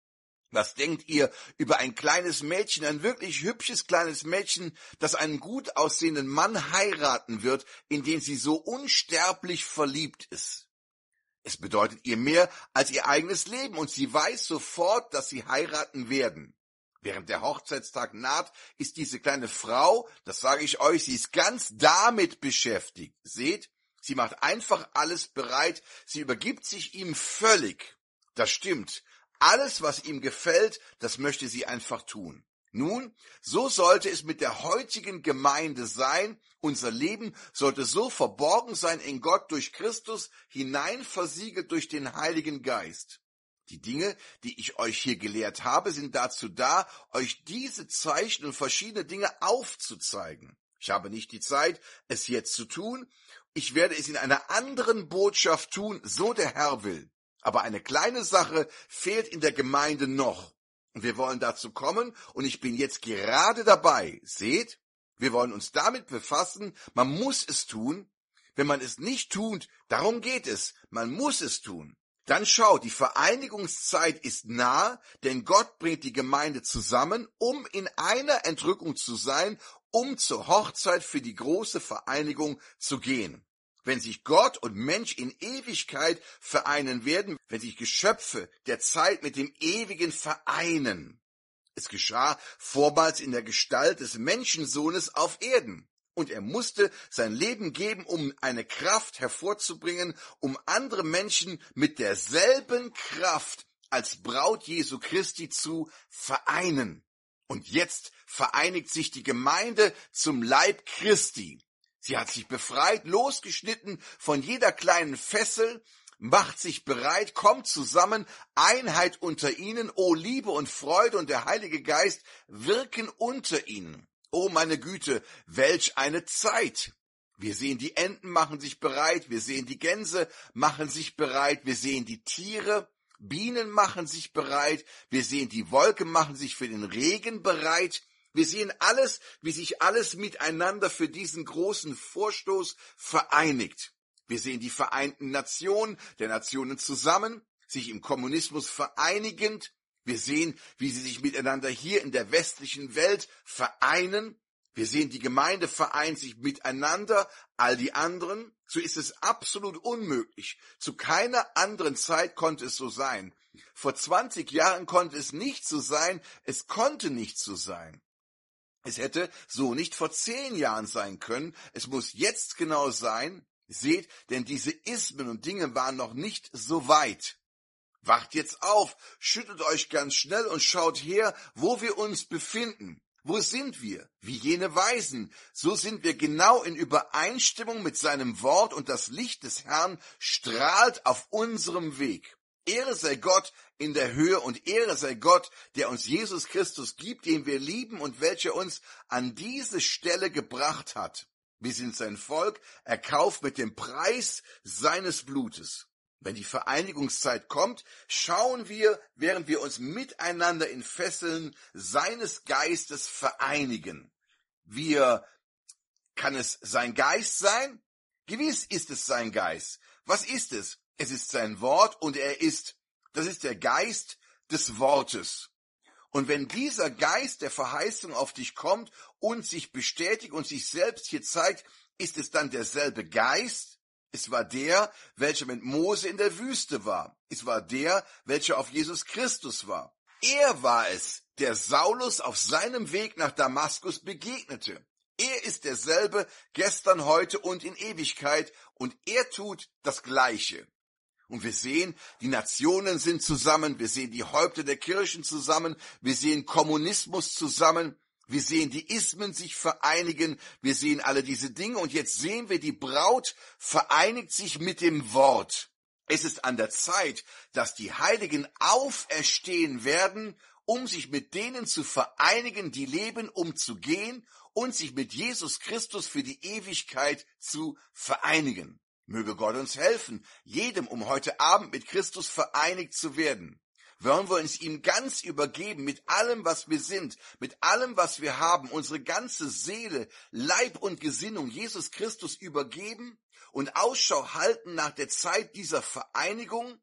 Was denkt ihr über ein kleines Mädchen, ein wirklich hübsches kleines Mädchen, das einen gut aussehenden Mann heiraten wird, in den sie so unsterblich verliebt ist? Es bedeutet ihr mehr als ihr eigenes Leben und sie weiß sofort, dass sie heiraten werden. Während der Hochzeitstag naht, ist diese kleine Frau, das sage ich euch, sie ist ganz damit beschäftigt. Seht, sie macht einfach alles bereit, sie übergibt sich ihm völlig. Das stimmt. Alles, was ihm gefällt, das möchte sie einfach tun. Nun, so sollte es mit der heutigen Gemeinde sein. Unser Leben sollte so verborgen sein in Gott durch Christus, hinein versiegelt durch den Heiligen Geist. Die Dinge, die ich euch hier gelehrt habe, sind dazu da, euch diese Zeichen und verschiedene Dinge aufzuzeigen. Ich habe nicht die Zeit, es jetzt zu tun. Ich werde es in einer anderen Botschaft tun, so der Herr will. Aber eine kleine Sache fehlt in der Gemeinde noch. Und wir wollen dazu kommen und ich bin jetzt gerade dabei. Seht, wir wollen uns damit befassen. Man muss es tun. Wenn man es nicht tut, darum geht es. Man muss es tun. Dann schaut, die Vereinigungszeit ist nah, denn Gott bringt die Gemeinde zusammen, um in einer Entrückung zu sein, um zur Hochzeit für die große Vereinigung zu gehen. Wenn sich Gott und Mensch in Ewigkeit vereinen werden, wenn sich Geschöpfe der Zeit mit dem Ewigen vereinen. Es geschah vormals in der Gestalt des Menschensohnes auf Erden. Und er musste sein Leben geben, um eine Kraft hervorzubringen, um andere Menschen mit derselben Kraft als Braut Jesu Christi zu vereinen. Und jetzt vereinigt sich die Gemeinde zum Leib Christi. Sie hat sich befreit, losgeschnitten von jeder kleinen Fessel, macht sich bereit, kommt zusammen, Einheit unter ihnen, o Liebe und Freude und der Heilige Geist wirken unter ihnen. O meine Güte, welch eine Zeit! Wir sehen, die Enten machen sich bereit, wir sehen, die Gänse machen sich bereit, wir sehen die Tiere, Bienen machen sich bereit, wir sehen, die Wolken machen sich für den Regen bereit. Wir sehen alles, wie sich alles miteinander für diesen großen Vorstoß vereinigt. Wir sehen die Vereinten Nationen, der Nationen zusammen, sich im Kommunismus vereinigend. Wir sehen, wie sie sich miteinander hier in der westlichen Welt vereinen. Wir sehen, die Gemeinde vereint sich miteinander, all die anderen. So ist es absolut unmöglich. Zu keiner anderen Zeit konnte es so sein. Vor zwanzig Jahren konnte es nicht so sein. Es konnte nicht so sein. Es hätte so nicht vor zehn Jahren sein können. Es muss jetzt genau sein. Seht, denn diese Ismen und Dinge waren noch nicht so weit. Wacht jetzt auf, schüttelt euch ganz schnell und schaut her, wo wir uns befinden. Wo sind wir? Wie jene Weisen. So sind wir genau in Übereinstimmung mit seinem Wort und das Licht des Herrn strahlt auf unserem Weg. Ehre sei Gott in der Höhe und Ehre sei Gott, der uns Jesus Christus gibt, den wir lieben und welcher uns an diese Stelle gebracht hat. Wir sind sein Volk, erkauft mit dem Preis seines Blutes. Wenn die Vereinigungszeit kommt, schauen wir, während wir uns miteinander in Fesseln seines Geistes vereinigen. Wir, kann es sein Geist sein? Gewiss ist es sein Geist. Was ist es? Es ist sein Wort und er ist, das ist der Geist des Wortes. Und wenn dieser Geist der Verheißung auf dich kommt und sich bestätigt und sich selbst hier zeigt, ist es dann derselbe Geist? Es war der, welcher mit Mose in der Wüste war. Es war der, welcher auf Jesus Christus war. Er war es, der Saulus auf seinem Weg nach Damaskus begegnete. Er ist derselbe gestern, heute und in Ewigkeit und er tut das Gleiche. Und wir sehen, die Nationen sind zusammen, wir sehen die Häupter der Kirchen zusammen, wir sehen Kommunismus zusammen, wir sehen die Ismen sich vereinigen, wir sehen alle diese Dinge und jetzt sehen wir, die Braut vereinigt sich mit dem Wort. Es ist an der Zeit, dass die Heiligen auferstehen werden, um sich mit denen zu vereinigen, die leben, um zu gehen und sich mit Jesus Christus für die Ewigkeit zu vereinigen. Möge Gott uns helfen, jedem, um heute Abend mit Christus vereinigt zu werden. Wollen wir uns ihm ganz übergeben, mit allem, was wir sind, mit allem, was wir haben, unsere ganze Seele, Leib und Gesinnung Jesus Christus übergeben und Ausschau halten nach der Zeit dieser Vereinigung?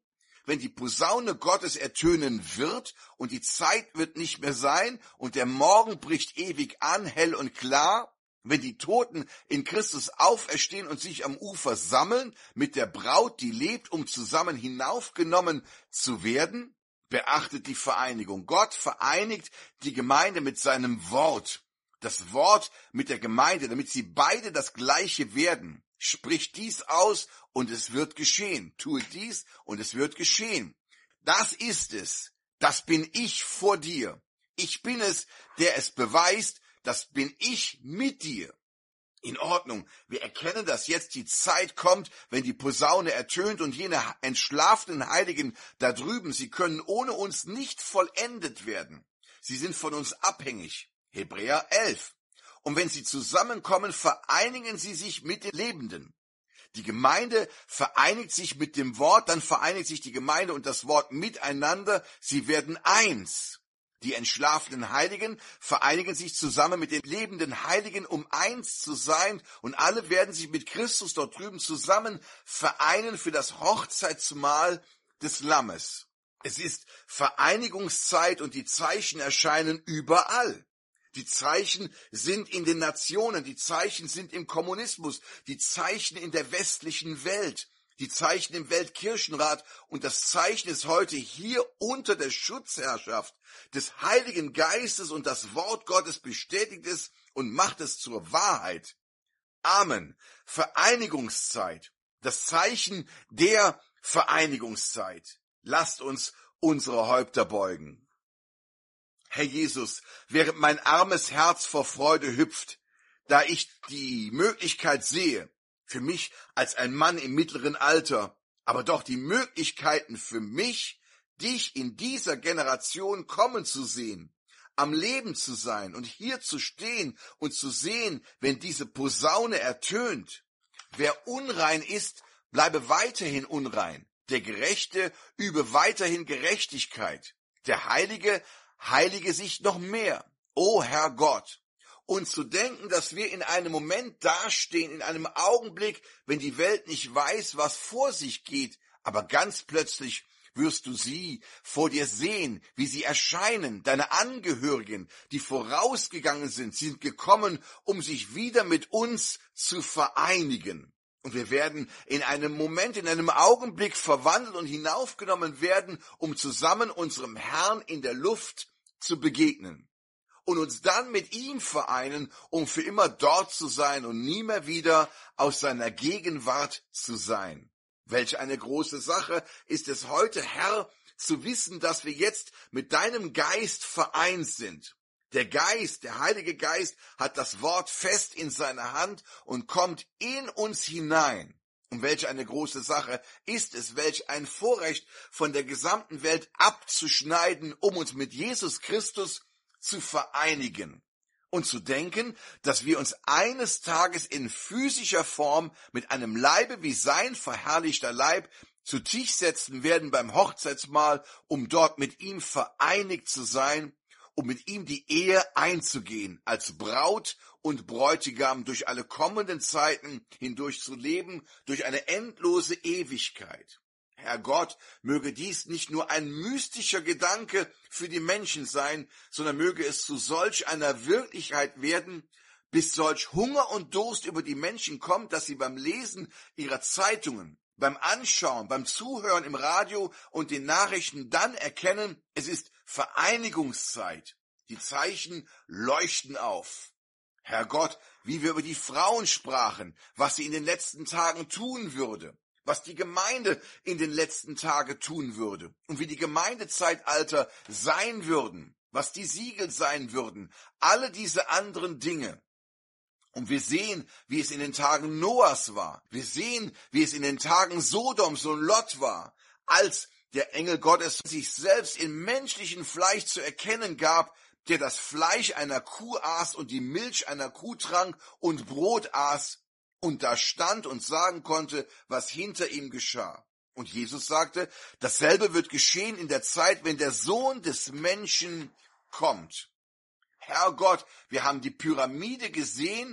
wenn die Posaune Gottes ertönen wird und die Zeit wird nicht mehr sein und der Morgen bricht ewig an, hell und klar, wenn die Toten in Christus auferstehen und sich am Ufer sammeln, mit der Braut, die lebt, um zusammen hinaufgenommen zu werden? Beachtet die Vereinigung. Gott vereinigt die Gemeinde mit seinem Wort. Das Wort mit der Gemeinde, damit sie beide das Gleiche werden. Sprich dies aus und es wird geschehen. Tue dies und es wird geschehen. Das ist es. Das bin ich vor dir. Ich bin es, der es beweist. Das bin ich mit dir. In Ordnung. Wir erkennen, dass jetzt die Zeit kommt, wenn die Posaune ertönt und jene entschlafenen Heiligen da drüben, sie können ohne uns nicht vollendet werden. Sie sind von uns abhängig. Hebräer elf. Und wenn sie zusammenkommen, vereinigen sie sich mit den Lebenden. Die Gemeinde vereinigt sich mit dem Wort, dann vereinigt sich die Gemeinde und das Wort miteinander. Sie werden eins. Die entschlafenen Heiligen vereinigen sich zusammen mit den lebenden Heiligen, um eins zu sein, und alle werden sich mit Christus dort drüben zusammen vereinen für das Hochzeitsmahl des Lammes. Es ist Vereinigungszeit und die Zeichen erscheinen überall. Die Zeichen sind in den Nationen, die Zeichen sind im Kommunismus, die Zeichen in der westlichen Welt, die Zeichen im Weltkirchenrat, und das Zeichen ist heute hier unter der Schutzherrschaft des Heiligen Geistes, und das Wort Gottes bestätigt es und macht es zur Wahrheit. Amen. Vereinigungszeit, das Zeichen der Vereinigungszeit. Lasst uns unsere Häupter beugen. Herr Jesus, während mein armes Herz vor Freude hüpft, da ich die Möglichkeit sehe, für mich als ein Mann im mittleren Alter, aber doch die Möglichkeiten für mich, dich in dieser Generation kommen zu sehen, am Leben zu sein und hier zu stehen und zu sehen, wenn diese Posaune ertönt. Wer unrein ist, bleibe weiterhin unrein. Der Gerechte übe weiterhin Gerechtigkeit. Der Heilige heilige sich noch mehr. O Herr Gott! Und zu denken, dass wir in einem Moment dastehen, in einem Augenblick, wenn die Welt nicht weiß, was vor sich geht, aber ganz plötzlich wirst du sie vor dir sehen, wie sie erscheinen, deine Angehörigen, die vorausgegangen sind, sind gekommen, um sich wieder mit uns zu vereinigen. Und wir werden in einem Moment, in einem Augenblick verwandelt und hinaufgenommen werden, um zusammen unserem Herrn in der Luft zu begegnen. Und uns dann mit ihm vereinen, um für immer dort zu sein und nie mehr wieder aus seiner Gegenwart zu sein. Welch eine große Sache ist es heute, Herr, zu wissen, dass wir jetzt mit deinem Geist vereint sind. Der Geist, der Heilige Geist, hat das Wort fest in seiner Hand und kommt in uns hinein. Und welch eine große Sache ist es, welch ein Vorrecht, von der gesamten Welt abzuschneiden, um uns mit Jesus Christus zu vereinigen. Und zu denken, dass wir uns eines Tages in physischer Form mit einem Leibe wie sein verherrlichter Leib zu Tisch setzen werden beim Hochzeitsmahl, um dort mit ihm vereinigt zu sein, um mit ihm die Ehe einzugehen, als Braut und Bräutigam durch alle kommenden Zeiten hindurch zu leben, durch eine endlose Ewigkeit. Herr Gott, möge dies nicht nur ein mystischer Gedanke für die Menschen sein, sondern möge es zu solch einer Wirklichkeit werden, bis solch Hunger und Durst über die Menschen kommt, dass sie beim Lesen ihrer Zeitungen, beim Anschauen, beim Zuhören im Radio und den Nachrichten dann erkennen, es ist Vereinigungszeit. Die Zeichen leuchten auf. Herr Gott, wie wir über die Frauen sprachen, was sie in den letzten Tagen tun würde, was die Gemeinde in den letzten Tagen tun würde und wie die Gemeindezeitalter sein würden, was die Siegel sein würden, alle diese anderen Dinge. Und wir sehen, wie es in den Tagen Noahs war. Wir sehen, wie es in den Tagen Sodoms und Lot war, als der Engel Gottes sich selbst in menschlichem Fleisch zu erkennen gab, der das Fleisch einer Kuh aß und die Milch einer Kuh trank und Brot aß und da stand und sagen konnte, was hinter ihm geschah. Und Jesus sagte, dasselbe wird geschehen in der Zeit, wenn der Sohn des Menschen kommt. Herr Gott, wir haben die Pyramide gesehen,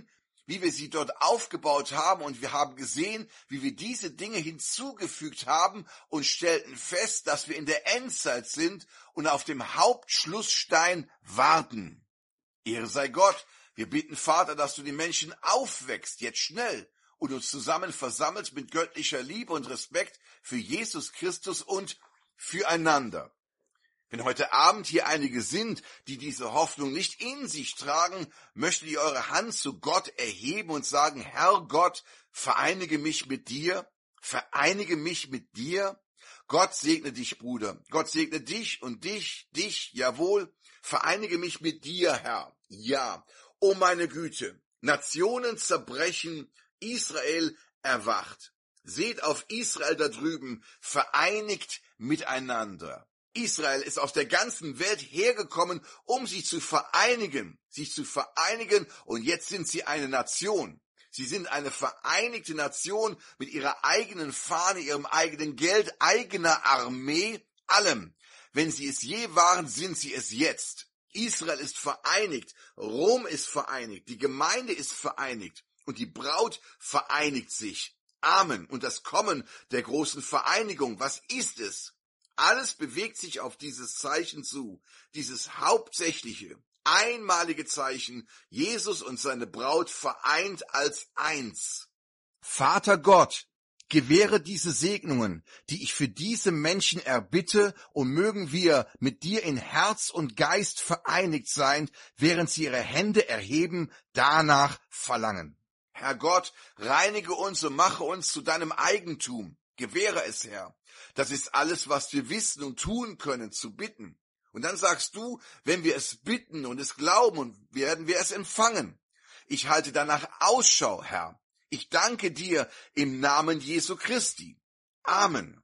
wie wir sie dort aufgebaut haben, und wir haben gesehen, wie wir diese Dinge hinzugefügt haben und stellten fest, dass wir in der Endzeit sind und auf dem Hauptschlussstein warten. Ehre sei Gott. Wir bitten, Vater, dass du die Menschen aufwächst, jetzt schnell, und uns zusammen versammelst mit göttlicher Liebe und Respekt für Jesus Christus und füreinander. Wenn heute Abend hier einige sind, die diese Hoffnung nicht in sich tragen, möchtet ihr eure Hand zu Gott erheben und sagen: Herr Gott, vereinige mich mit dir, vereinige mich mit dir. Gott segne dich, Bruder. Gott segne dich und dich, dich, jawohl. Vereinige mich mit dir, Herr. Ja, o meine Güte. Nationen zerbrechen, Israel erwacht. Seht auf Israel da drüben, vereinigt miteinander. Israel ist aus der ganzen Welt hergekommen, um sich zu vereinigen, sich zu vereinigen, und jetzt sind sie eine Nation. Sie sind eine vereinigte Nation mit ihrer eigenen Fahne, ihrem eigenen Geld, eigener Armee, allem. Wenn sie es je waren, sind sie es jetzt. Israel ist vereinigt, Rom ist vereinigt, die Gemeinde ist vereinigt und die Braut vereinigt sich. Amen. Und das Kommen der großen Vereinigung, was ist es? Alles bewegt sich auf dieses Zeichen zu, dieses hauptsächliche, einmalige Zeichen, Jesus und seine Braut vereint als eins. Vater Gott, gewähre diese Segnungen, die ich für diese Menschen erbitte, und mögen wir mit dir in Herz und Geist vereinigt sein, während sie ihre Hände erheben, danach verlangen. Herr Gott, reinige uns und mache uns zu deinem Eigentum. Gewähre es, Herr. Das ist alles, was wir wissen und tun können, zu bitten. Und dann sagst du, wenn wir es bitten und es glauben, und werden wir es empfangen. Ich halte danach Ausschau, Herr. Ich danke dir im Namen Jesu Christi. Amen.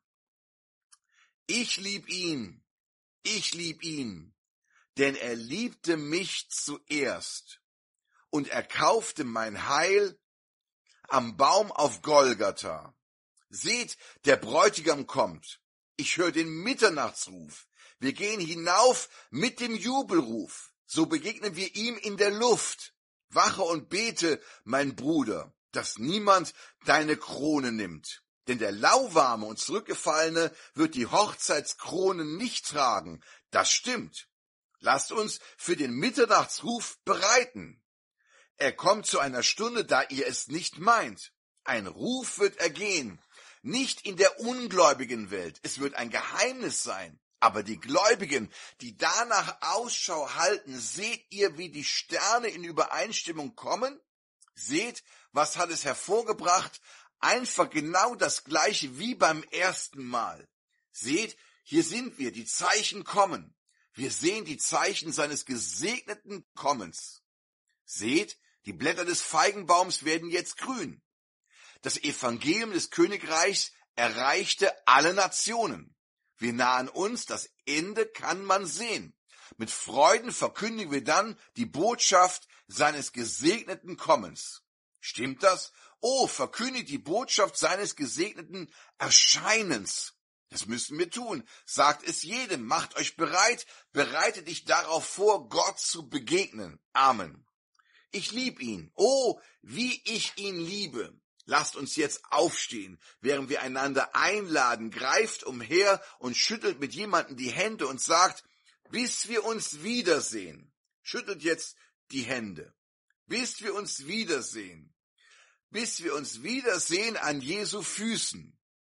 Ich lieb ihn, ich lieb ihn, denn er liebte mich zuerst und erkaufte mein Heil am Baum auf Golgatha. Seht, der Bräutigam kommt. Ich höre den Mitternachtsruf. Wir gehen hinauf mit dem Jubelruf. So begegnen wir ihm in der Luft. Wache und bete, mein Bruder, dass niemand deine Krone nimmt. Denn der Lauwarme und Zurückgefallene wird die Hochzeitskrone nicht tragen. Das stimmt. Lasst uns für den Mitternachtsruf bereiten. Er kommt zu einer Stunde, da ihr es nicht meint. Ein Ruf wird ergehen. Nicht in der ungläubigen Welt, es wird ein Geheimnis sein. Aber die Gläubigen, die danach Ausschau halten, seht ihr, wie die Sterne in Übereinstimmung kommen? Seht, was hat es hervorgebracht? Einfach genau das Gleiche wie beim ersten Mal. Seht, hier sind wir, die Zeichen kommen. Wir sehen die Zeichen seines gesegneten Kommens. Seht, die Blätter des Feigenbaums werden jetzt grün. Das Evangelium des Königreichs erreichte alle Nationen. Wir nahen uns, das Ende kann man sehen. Mit Freuden verkündigen wir dann die Botschaft seines gesegneten Kommens. Stimmt das? Oh, verkündigt die Botschaft seines gesegneten Erscheinens. Das müssen wir tun. Sagt es jedem. Macht euch bereit. Bereitet dich darauf vor, Gott zu begegnen. Amen. Ich lieb ihn. Oh, wie ich ihn liebe. Lasst uns jetzt aufstehen, während wir einander einladen. Greift umher und schüttelt mit jemandem die Hände und sagt, bis wir uns wiedersehen. Schüttelt jetzt die Hände. Bis wir uns wiedersehen. Bis wir uns wiedersehen an Jesu Füßen.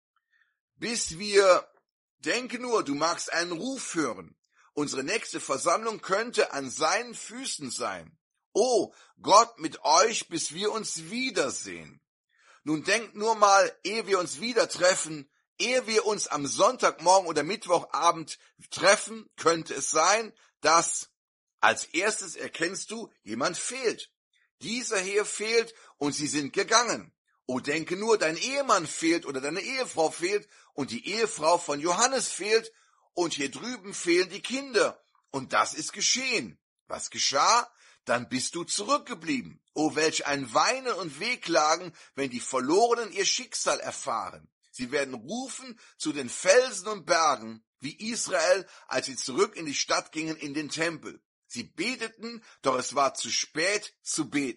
Bis wir, denke nur, du magst einen Ruf hören. Unsere nächste Versammlung könnte an seinen Füßen sein. Oh, Gott mit euch, bis wir uns wiedersehen. Nun denkt nur mal, ehe wir uns wieder treffen, ehe wir uns am Sonntagmorgen oder Mittwochabend treffen, könnte es sein, dass als erstes erkennst du, jemand fehlt. Dieser hier fehlt und sie sind gegangen. Oh, denke nur, dein Ehemann fehlt oder deine Ehefrau fehlt und die Ehefrau von Johannes fehlt und hier drüben fehlen die Kinder. Und das ist geschehen. Was geschah? Dann bist du zurückgeblieben. Oh, welch ein Weinen und Wehklagen, wenn die Verlorenen ihr Schicksal erfahren. Sie werden rufen zu den Felsen und Bergen, wie Israel, als sie zurück in die Stadt gingen, in den Tempel. Sie beteten, doch es war zu spät zu beten.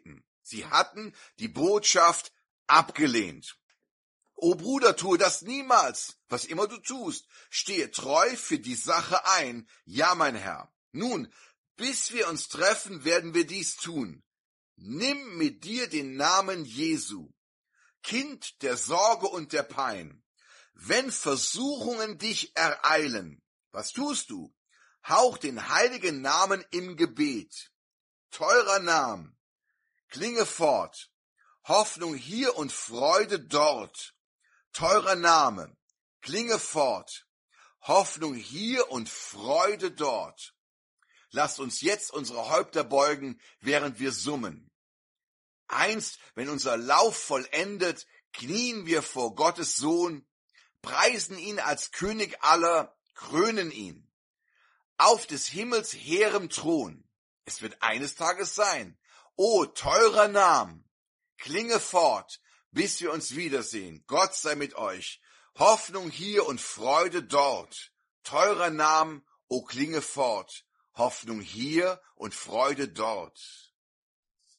Sie hatten die Botschaft abgelehnt. O Bruder, tue das niemals. Was immer du tust, stehe treu für die Sache ein. Ja, mein Herr. Nun, bis wir uns treffen, werden wir dies tun. Nimm mit dir den Namen Jesu, Kind der Sorge und der Pein. Wenn Versuchungen dich ereilen, was tust du? Hauch den heiligen Namen im Gebet. Teurer Name, klinge fort. Hoffnung hier und Freude dort. Teurer Name, klinge fort. Hoffnung hier und Freude dort. Lasst uns jetzt unsere Häupter beugen, während wir summen. Einst, wenn unser Lauf vollendet, knien wir vor Gottes Sohn, preisen ihn als König aller, krönen ihn. Auf des Himmels hehrem Thron. Es wird eines Tages sein. O teurer Name, klinge fort, bis wir uns wiedersehen. Gott sei mit euch. Hoffnung hier und Freude dort. Teurer Name, o klinge fort. Hoffnung hier und Freude dort.